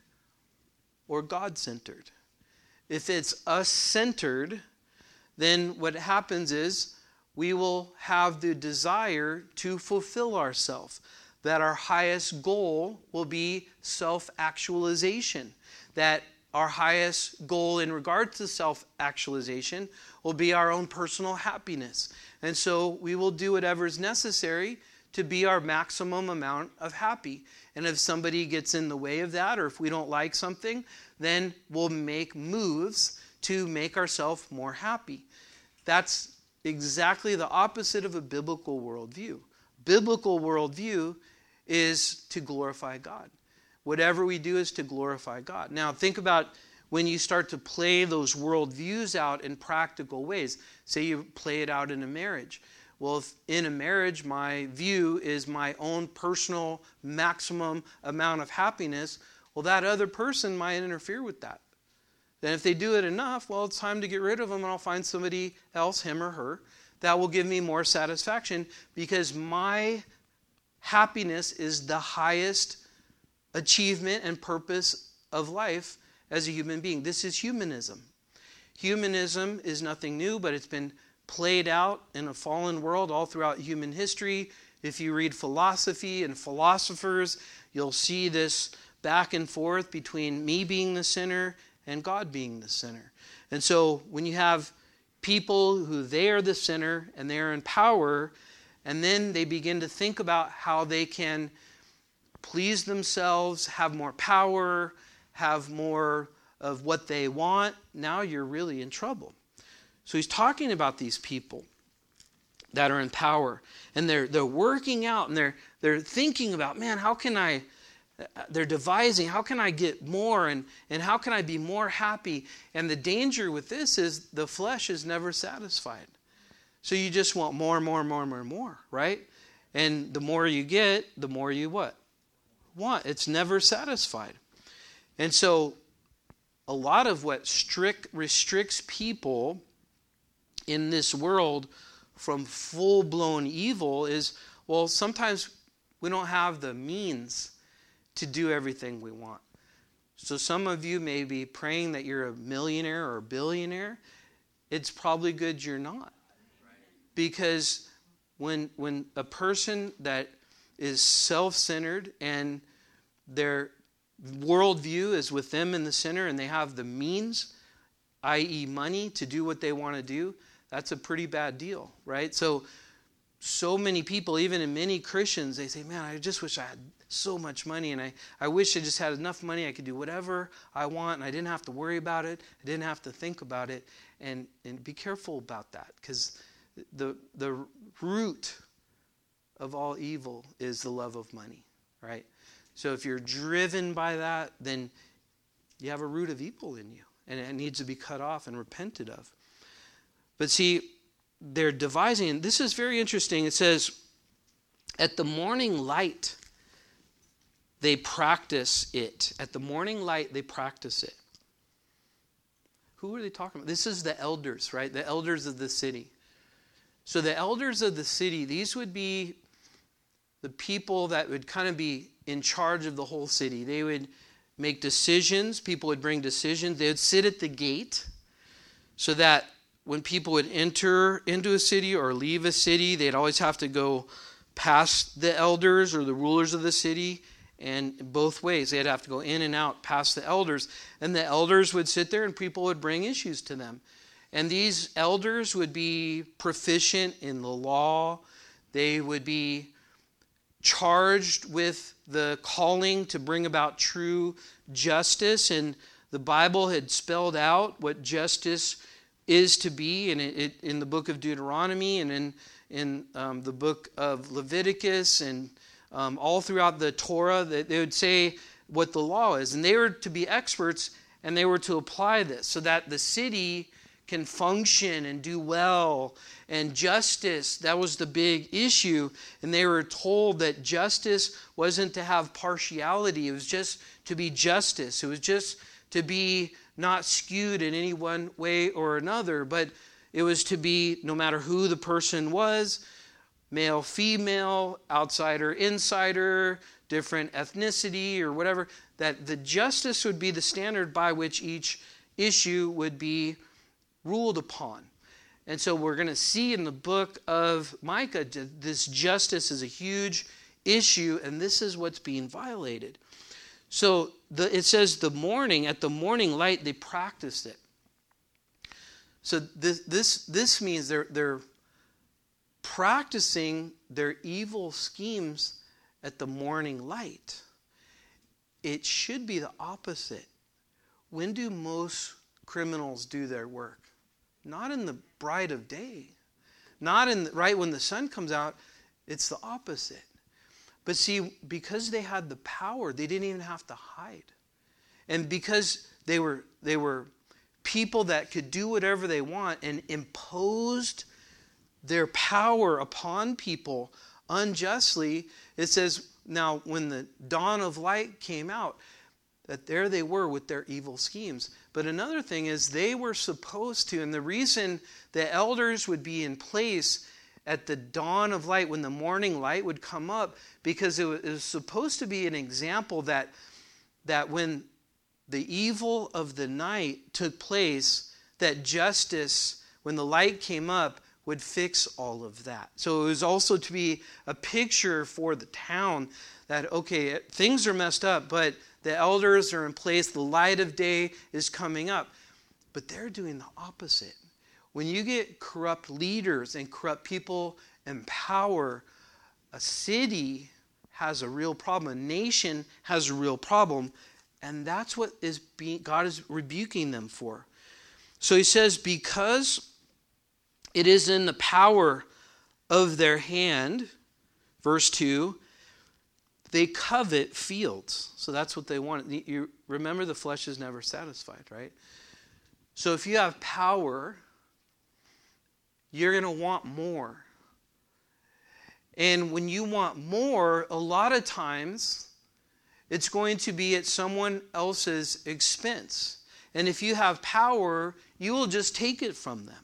A: or God-centered. If it's us-centered, then what happens is we will have the desire to fulfill ourselves. That our highest goal will be self-actualization. That our highest goal in regard to self-actualization will be our own personal happiness. And so we will do whatever is necessary to be our maximum amount of happy. And if somebody gets in the way of that, or if we don't like something, then we'll make moves to make ourselves more happy. That's exactly the opposite of a biblical worldview. Biblical worldview is to glorify God. Whatever we do is to glorify God. Now think about when you start to play those worldviews out in practical ways. Say you play it out in a marriage. Well, if in a marriage my view is my own personal maximum amount of happiness, well, that other person might interfere with that. Then if they do it enough, well, it's time to get rid of them, and I'll find somebody else, him or her, that will give me more satisfaction because my happiness is the highest achievement and purpose of life as a human being. This is humanism. Humanism is nothing new, but it's been played out in a fallen world all throughout human history. If you read philosophy and philosophers, you'll see this back and forth between me being the sinner and God being the sinner. And so when you have people who they are the sinner and they are in power, and then they begin to think about how they can please themselves, have more power, have more of what they want, now you're really in trouble. So he's talking about these people that are in power, and they're working out, and they're thinking about, man, they're devising, how can I get more, and how can I be more happy? And the danger with this is the flesh is never satisfied. So you just want more, right? And the more you get, the more you what? Want. It's never satisfied. And so a lot of what restricts people in this world from full-blown evil is, well, sometimes we don't have the means to do everything we want. So some of you may be praying that you're a millionaire or a billionaire. It's probably good you're not. Because when a person that is self-centered and their worldview is with them in the center and they have the means, i.e. money, to do what they want to do, that's a pretty bad deal, right? So many people, even in many Christians, they say, man, I just wish I so much money, and I wish I just had enough money I could do whatever I want, and I didn't have to worry about it. I didn't have to think about it. And be careful about that, because the root of all evil is the love of money, right? So if you're driven by that, then you have a root of evil in you, and it needs to be cut off and repented of. But see, they're devising, and this is very interesting. It says, at the morning light, they practice it. At the morning light, they practice it. Who are they talking about? This is the elders, right? The elders of the city. So the elders of the city, these would be the people that would kind of be in charge of the whole city. They would make decisions. People would bring decisions. They would sit at the gate so that when people would enter into a city or leave a city, they'd always have to go past the elders or the rulers of the city, and both ways. They'd have to go in and out past the elders. And the elders would sit there and people would bring issues to them. And these elders would be proficient in the law. They would be charged with the calling to bring about true justice. And the Bible had spelled out what justice is to be, and it in the book of Deuteronomy and in the book of Leviticus and all throughout the Torah, that they would say what the law is. And they were to be experts, and they were to apply this so that the city can function and do well. And justice, that was the big issue. And they were told that justice wasn't to have partiality. It was just to be justice. It was just to be not skewed in any one way or another, but it was to be no matter who the person was, male, female, outsider, insider, different ethnicity or whatever, that the justice would be the standard by which each issue would be ruled upon. And so we're going to see in the book of Micah, this justice is a huge issue, and this is what's being violated. So it says at the morning light, they practiced it. So this means they're practicing their evil schemes at the morning light. It should be the opposite. When do most criminals do their work? Not in the bright of day. Not right when the sun comes out. It's the opposite. But see, because they had the power, they didn't even have to hide. And because they were people that could do whatever they want and imposed their power upon people unjustly, it says, now when the dawn of light came out, that there they were with their evil schemes. But another thing is they were supposed to, and the reason the elders would be in place at the dawn of light, when the morning light would come up, because it was supposed to be an example that when the evil of the night took place, that justice, when the light came up, would fix all of that. So it was also to be a picture for the town that, okay, things are messed up, but the elders are in place, the light of day is coming up. But they're doing the opposite. When you get corrupt leaders and corrupt people in power, a city has a real problem. A nation has a real problem. And that's what God is rebuking them for. So he says, because it is in the power of their hand, verse 2, they covet fields. So that's what they want. You remember, the flesh is never satisfied, right? So if you have power, you're going to want more. And when you want more, a lot of times, it's going to be at someone else's expense. And if you have power, you will just take it from them.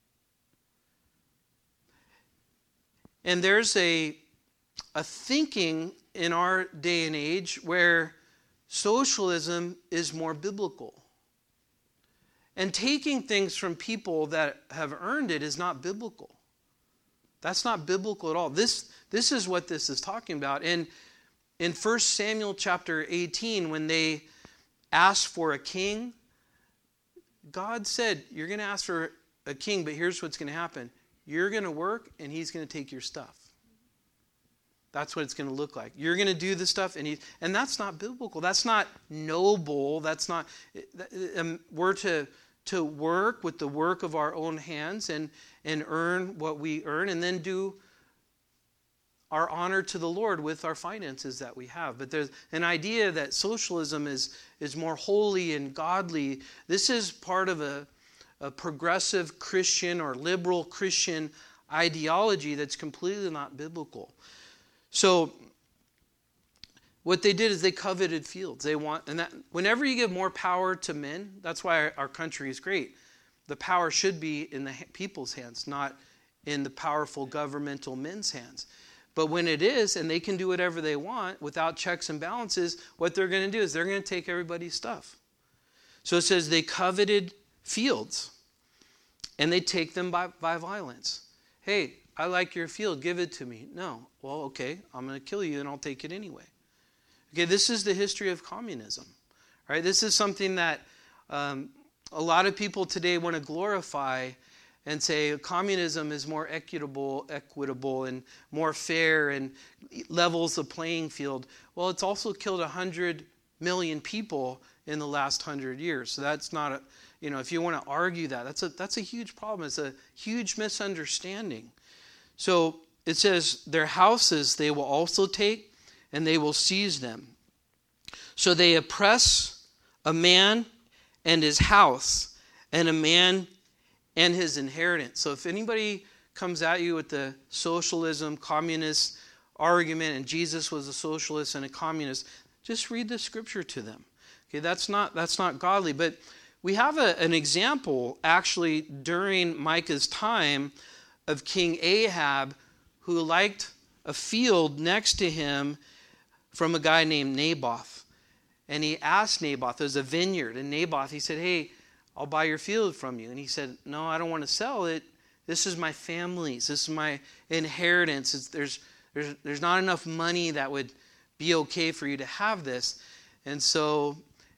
A: And there's a thinking in our day and age where socialism is more biblical. And taking things from people that have earned it is not biblical. That's not biblical at all. This is what this is talking about. And in 1 Samuel chapter 18, when they asked for a king, God said, you're going to ask for a king, but here's what's going to happen. You're going to work, and he's going to take your stuff. That's what it's going to look like. You're going to do this stuff, and that's not biblical. That's not noble. That's not. We're to work with the work of our own hands and earn what we earn, and then do our honor to the Lord with our finances that we have. But there's an idea that socialism is more holy and godly. This is part of a progressive Christian or liberal Christian ideology that's completely not biblical. So what they did is they coveted fields. Whenever you give more power to men, that's why our country is great. The power should be in the people's hands, not in the powerful governmental men's hands. But when it is, and they can do whatever they want without checks and balances, what they're going to do is they're going to take everybody's stuff. So it says they coveted fields, and they take them by violence. Hey, I like your field, give it to me. No, well, okay, I'm going to kill you and I'll take it anyway. Okay, this is the history of communism. Right? This is something that a lot of people today want to glorify and say communism is more equitable and more fair and levels the playing field. Well, it's also killed 100 million people in the last 100 years. So that's not if you want to argue that, that's a huge problem. It's a huge misunderstanding. So it says, their houses they will also take, and they will seize them. So they oppress a man and his house, and a man and his inheritance. So if anybody comes at you with the socialism, communist argument, and Jesus was a socialist and a communist, just read the scripture to them. Okay, that's not godly. But we have an example actually during Micah's time of King Ahab, who liked a field next to him from a guy named Naboth. And he asked Naboth, there's a vineyard, and Naboth, he said, hey, I'll buy your field from you. And he said, no, I don't want to sell it. This is my family's. This is my inheritance. There's not enough money that would be okay for you to have this. And so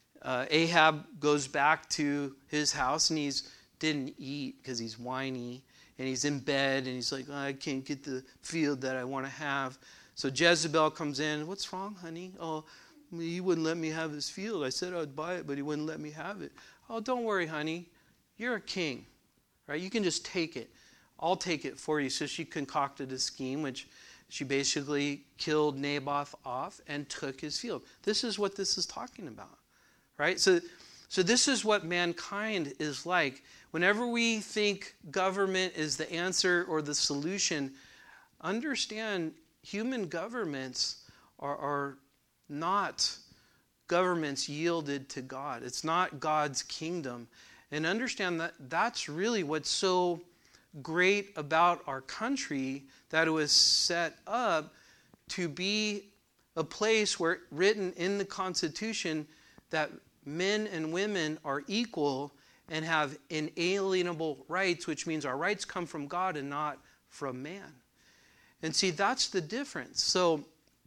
A: Ahab goes back to his house, and didn't eat because he's whiny. And he's in bed, and he's like, oh, I can't get the field that I want to have. So Jezebel comes in. What's wrong, honey? Oh, he wouldn't let me have his field. I said I would buy it, but he wouldn't let me have it. Oh, don't worry, honey. You're a king, right? You can just take it. I'll take it for you. So she concocted a scheme, which she basically killed Naboth off and took his field. This is what this is talking about, right? So this is what mankind is like. Whenever we think government is the answer or the solution, understand human governments are not governments yielded to God. It's not God's kingdom. And understand that that's really what's so great about our country, that it was set up to be a place where written in the Constitution that men and women are equal and have inalienable rights, which means our rights come from God and not from man. And see, that's the difference. So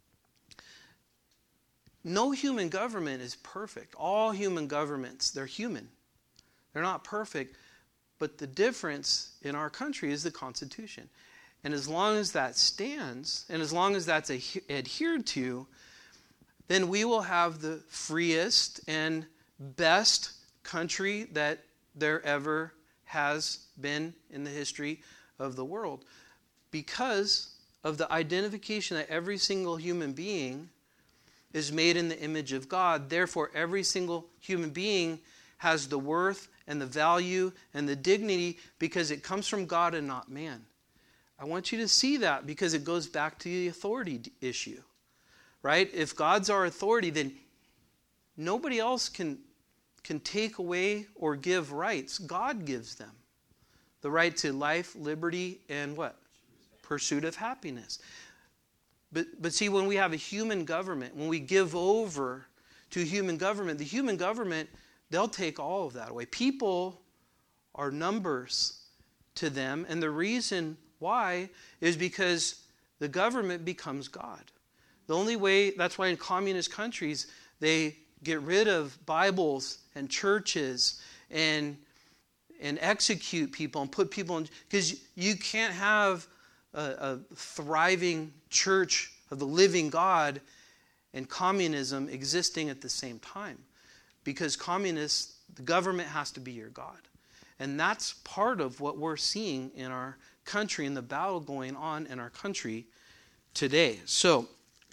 A: no human government is perfect. All human governments, they're human. They're not perfect. But the difference in our country is the Constitution. And as long as that stands, and as long as that's adhered to, then we will have the freest and best country that there ever has been in the history of the world, because of the identification that every single human being is made in the image of God. Therefore, every single human being has the worth and the value and the dignity because it comes from God and not man. I want you to see that, because it goes back to the authority issue, right? If God's our authority, then nobody else can take away or give rights. God gives them the right to life, liberty, and what? Pursuit of happiness. But see, when we have a human government, when we give over to human government, the human government, they'll take all of that away. People are numbers to them, and the reason why is because the government becomes God. The only way, that's why in communist countries, they get rid of Bibles and churches and execute people and put people in, because you can't have a thriving church of the living God and communism existing at the same time. Because communists, the government has to be your God. And that's part of what we're seeing in our country and the battle going on in our country today. So,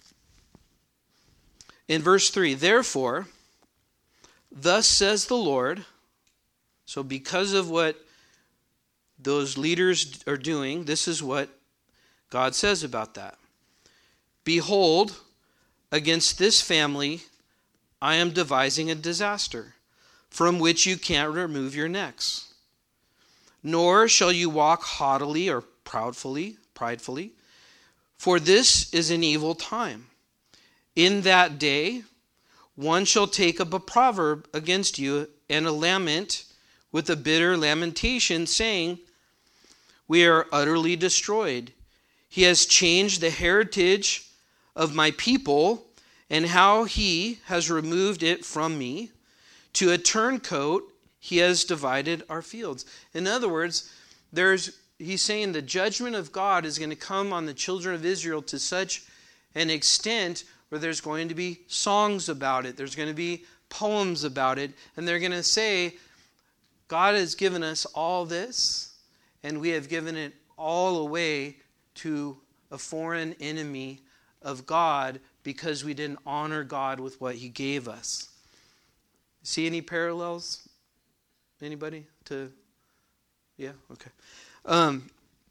A: in verse 3, therefore, thus says the Lord. So because of what those leaders are doing, this is what God says about that. Behold, against this family I am devising a disaster, from which you can't remove your necks. Nor shall you walk haughtily or pridefully, for this is an evil time. In that day, one shall take up a proverb against you and a lament with a bitter lamentation, saying, we are utterly destroyed. He has changed the heritage of my people, and how he has removed it from me. To a turncoat, he has divided our fields. In other words, he's saying the judgment of God is going to come on the children of Israel to such an extent where there's going to be songs about it. There's going to be poems about it. And they're going to say, God has given us all this, and we have given it all away to a foreign enemy of God because we didn't honor God with what he gave us. See any parallels? Anybody? Yeah? Okay.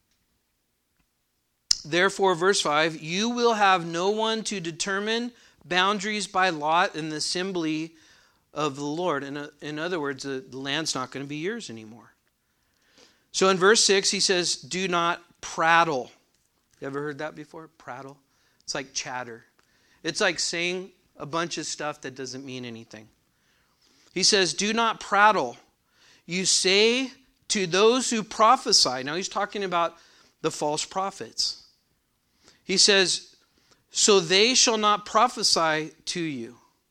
A: Therefore, verse 5, you will have no one to determine boundaries by lot in the assembly of the Lord. In other words, the land's not going to be yours anymore. So in verse 6, he says, do not prattle. You ever heard that before? Prattle? It's like chatter. It's like saying a bunch of stuff that doesn't mean anything. He says, do not prattle. You say to those who prophesy. Now he's talking about the false prophets. He says, so they shall not prophesy to you.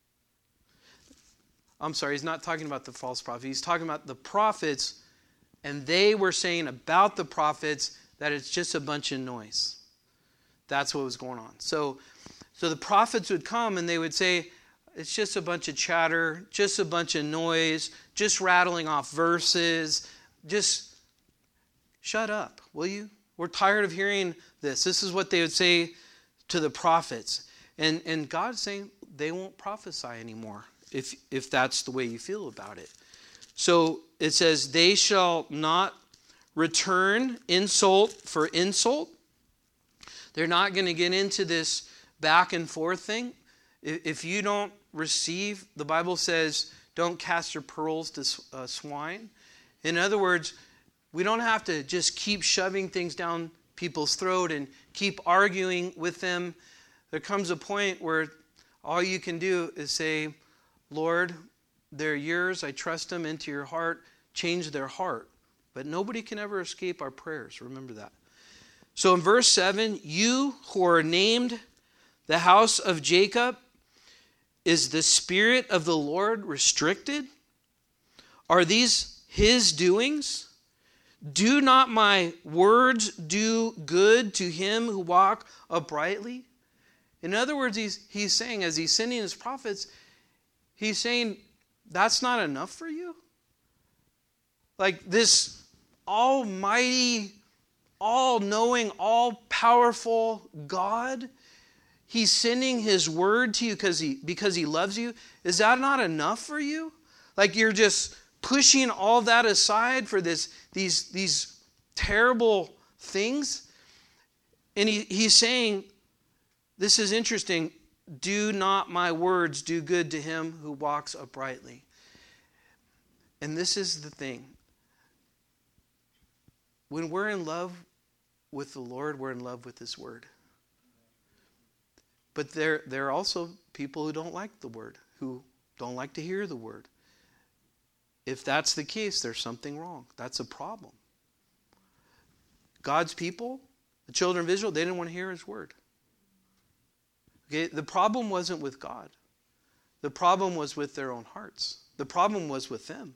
A: I'm sorry, he's not talking about the false prophet. He's talking about the prophets, and they were saying about the prophets that it's just a bunch of noise. That's what was going on. So the prophets would come and they would say, it's just a bunch of chatter, just a bunch of noise, just rattling off verses. Just shut up, will you? We're tired of hearing this. This is what they would say to the prophets. And God's saying they won't prophesy anymore if that's the way you feel about it. So it says, they shall not return insult for insult. They're not going to get into this back and forth thing. If you don't receive, the Bible says, don't cast your pearls to swine. In other words, we don't have to just keep shoving things down people's throat and keep arguing with them. There comes a point where all you can do is say, Lord, they're yours. I trust them into your heart. Change their heart. But nobody can ever escape our prayers. Remember that. So in verse 7, you who are named the house of Jacob, is the Spirit of the Lord restricted? Are these his doings? Do not my words do good to him who walk uprightly? In other words, he's saying, as he's sending his prophets, he's saying, that's not enough for you? Like this almighty, all-knowing, all-powerful God, he's sending his word to you because he loves you. Is that not enough for you? Like you're just pushing all that aside for these terrible things? And he's saying, this is interesting, do not my words do good to him who walks uprightly. And this is the thing. When we're in love with the Lord, we're in love with his word. But there are also people who don't like the word, who don't like to hear the word. If that's the case, there's something wrong. That's a problem. God's people, the children of Israel, they didn't want to hear his word. Okay, the problem wasn't with God. The problem was with their own hearts. The problem was with them.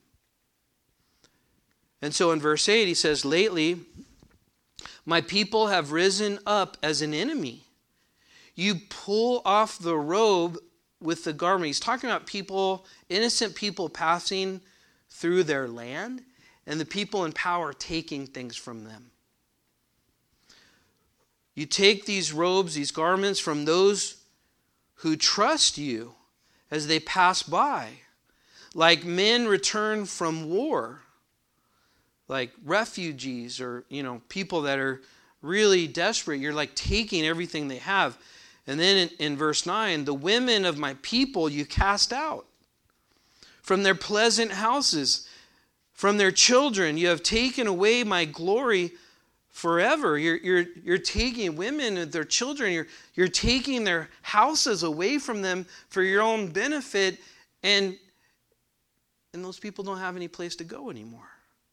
A: And so in verse 8 he says, lately, my people have risen up as an enemy. you pull off the robe with the garment. He's talking about people, innocent people passing through their land, and the people in power taking things from them. You take these robes, these garments from those who trust you as they pass by, like men return from war, like refugees or, people that are really desperate. You're like taking everything they have. And then in verse 9, the women of my people you cast out. From their pleasant houses, from their children, you have taken away my glory forever. You're taking women and their children, you're taking their houses away from them for your own benefit, and those people don't have any place to go anymore.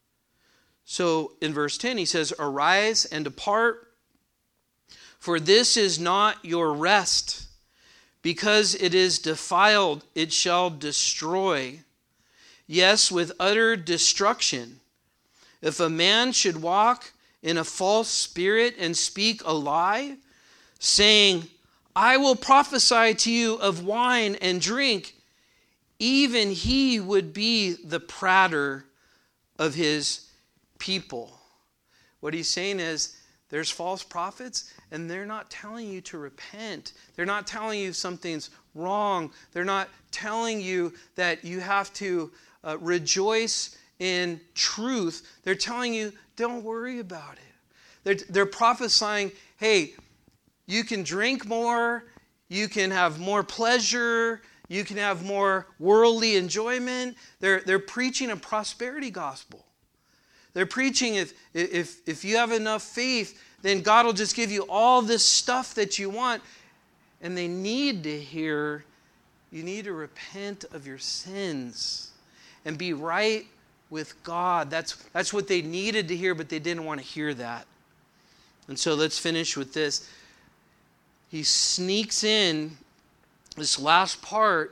A: So in verse 10 he says, arise and depart, for this is not your rest. Because it is defiled, it shall destroy. Yes, with utter destruction. If a man should walk in a false spirit and speak a lie, saying, I will prophesy to you of wine and drink, even he would be the prater of his people. What he's saying is, there's false prophets, and they're not telling you to repent. They're not telling you something's wrong. They're not telling you that you have to rejoice in truth. They're telling you, don't worry about it. They're prophesying, hey, you can drink more, you can have more pleasure, you can have more worldly enjoyment. They're preaching a prosperity gospel. They're preaching if you have enough faith, then God will just give you all this stuff that you want. And they need to hear, you need to repent of your sins and be right with God. That's what they needed to hear, but they didn't want to hear that. And so let's finish with this. He sneaks in this last part.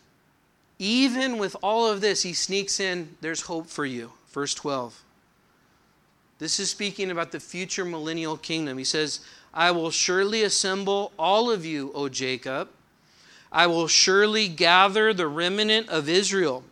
A: Even with all of this, he sneaks in, there's hope for you. Verse 12. This is speaking about the future millennial kingdom. He says, I will surely assemble all of you, O Jacob. I will surely gather the remnant of Israel.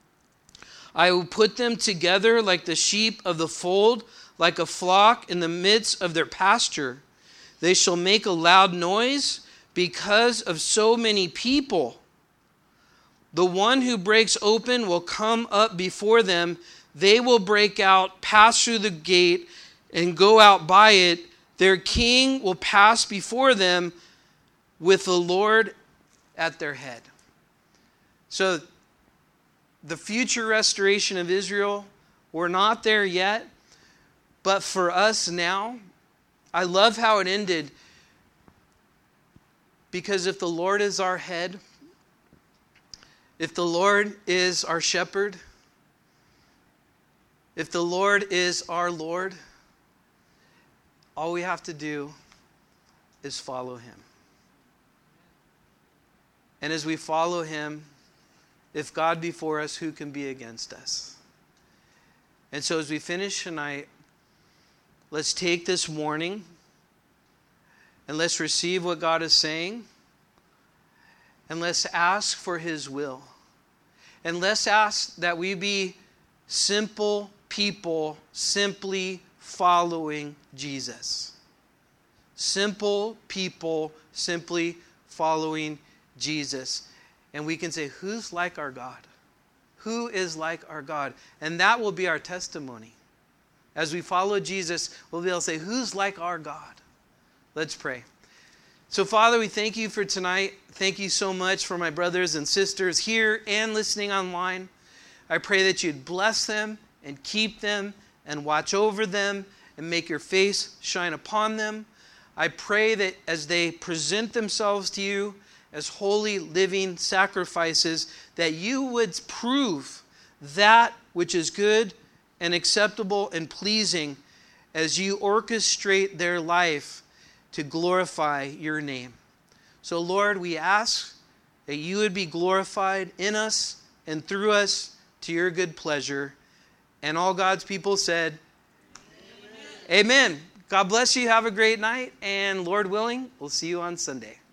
A: I will put them together like the sheep of the fold, like a flock in the midst of their pasture. They shall make a loud noise because of so many people. The one who breaks open will come up before them. They will break out, pass through the gate, and go out by it. Their king will pass before them with the Lord at their head. So the future restoration of Israel, we're not there yet. But for us now, I love how it ended. Because if the Lord is our head, if the Lord is our shepherd, if the Lord is our Lord, all we have to do is follow him. And as we follow him, if God be for us, who can be against us? And so as we finish tonight, let's take this warning and let's receive what God is saying, and let's ask for his will. And let's ask that we be simple people simply following Jesus. Simple people simply following Jesus. And we can say, who's like our God? Who is like our God? And that will be our testimony. As we follow Jesus, we'll be able to say, who's like our God? Let's pray. So, Father, we thank you for tonight. Thank you so much for my brothers and sisters here and listening online. I pray that you'd bless them and keep them and watch over them and make your face shine upon them. I pray that as they present themselves to you as holy living sacrifices, that you would prove that which is good and acceptable and pleasing as you orchestrate their life to glorify your name. So, Lord, we ask that you would be glorified in us and through us to your good pleasure. And all God's people said, Amen. Amen. God bless you. Have a great night. And Lord willing, we'll see you on Sunday.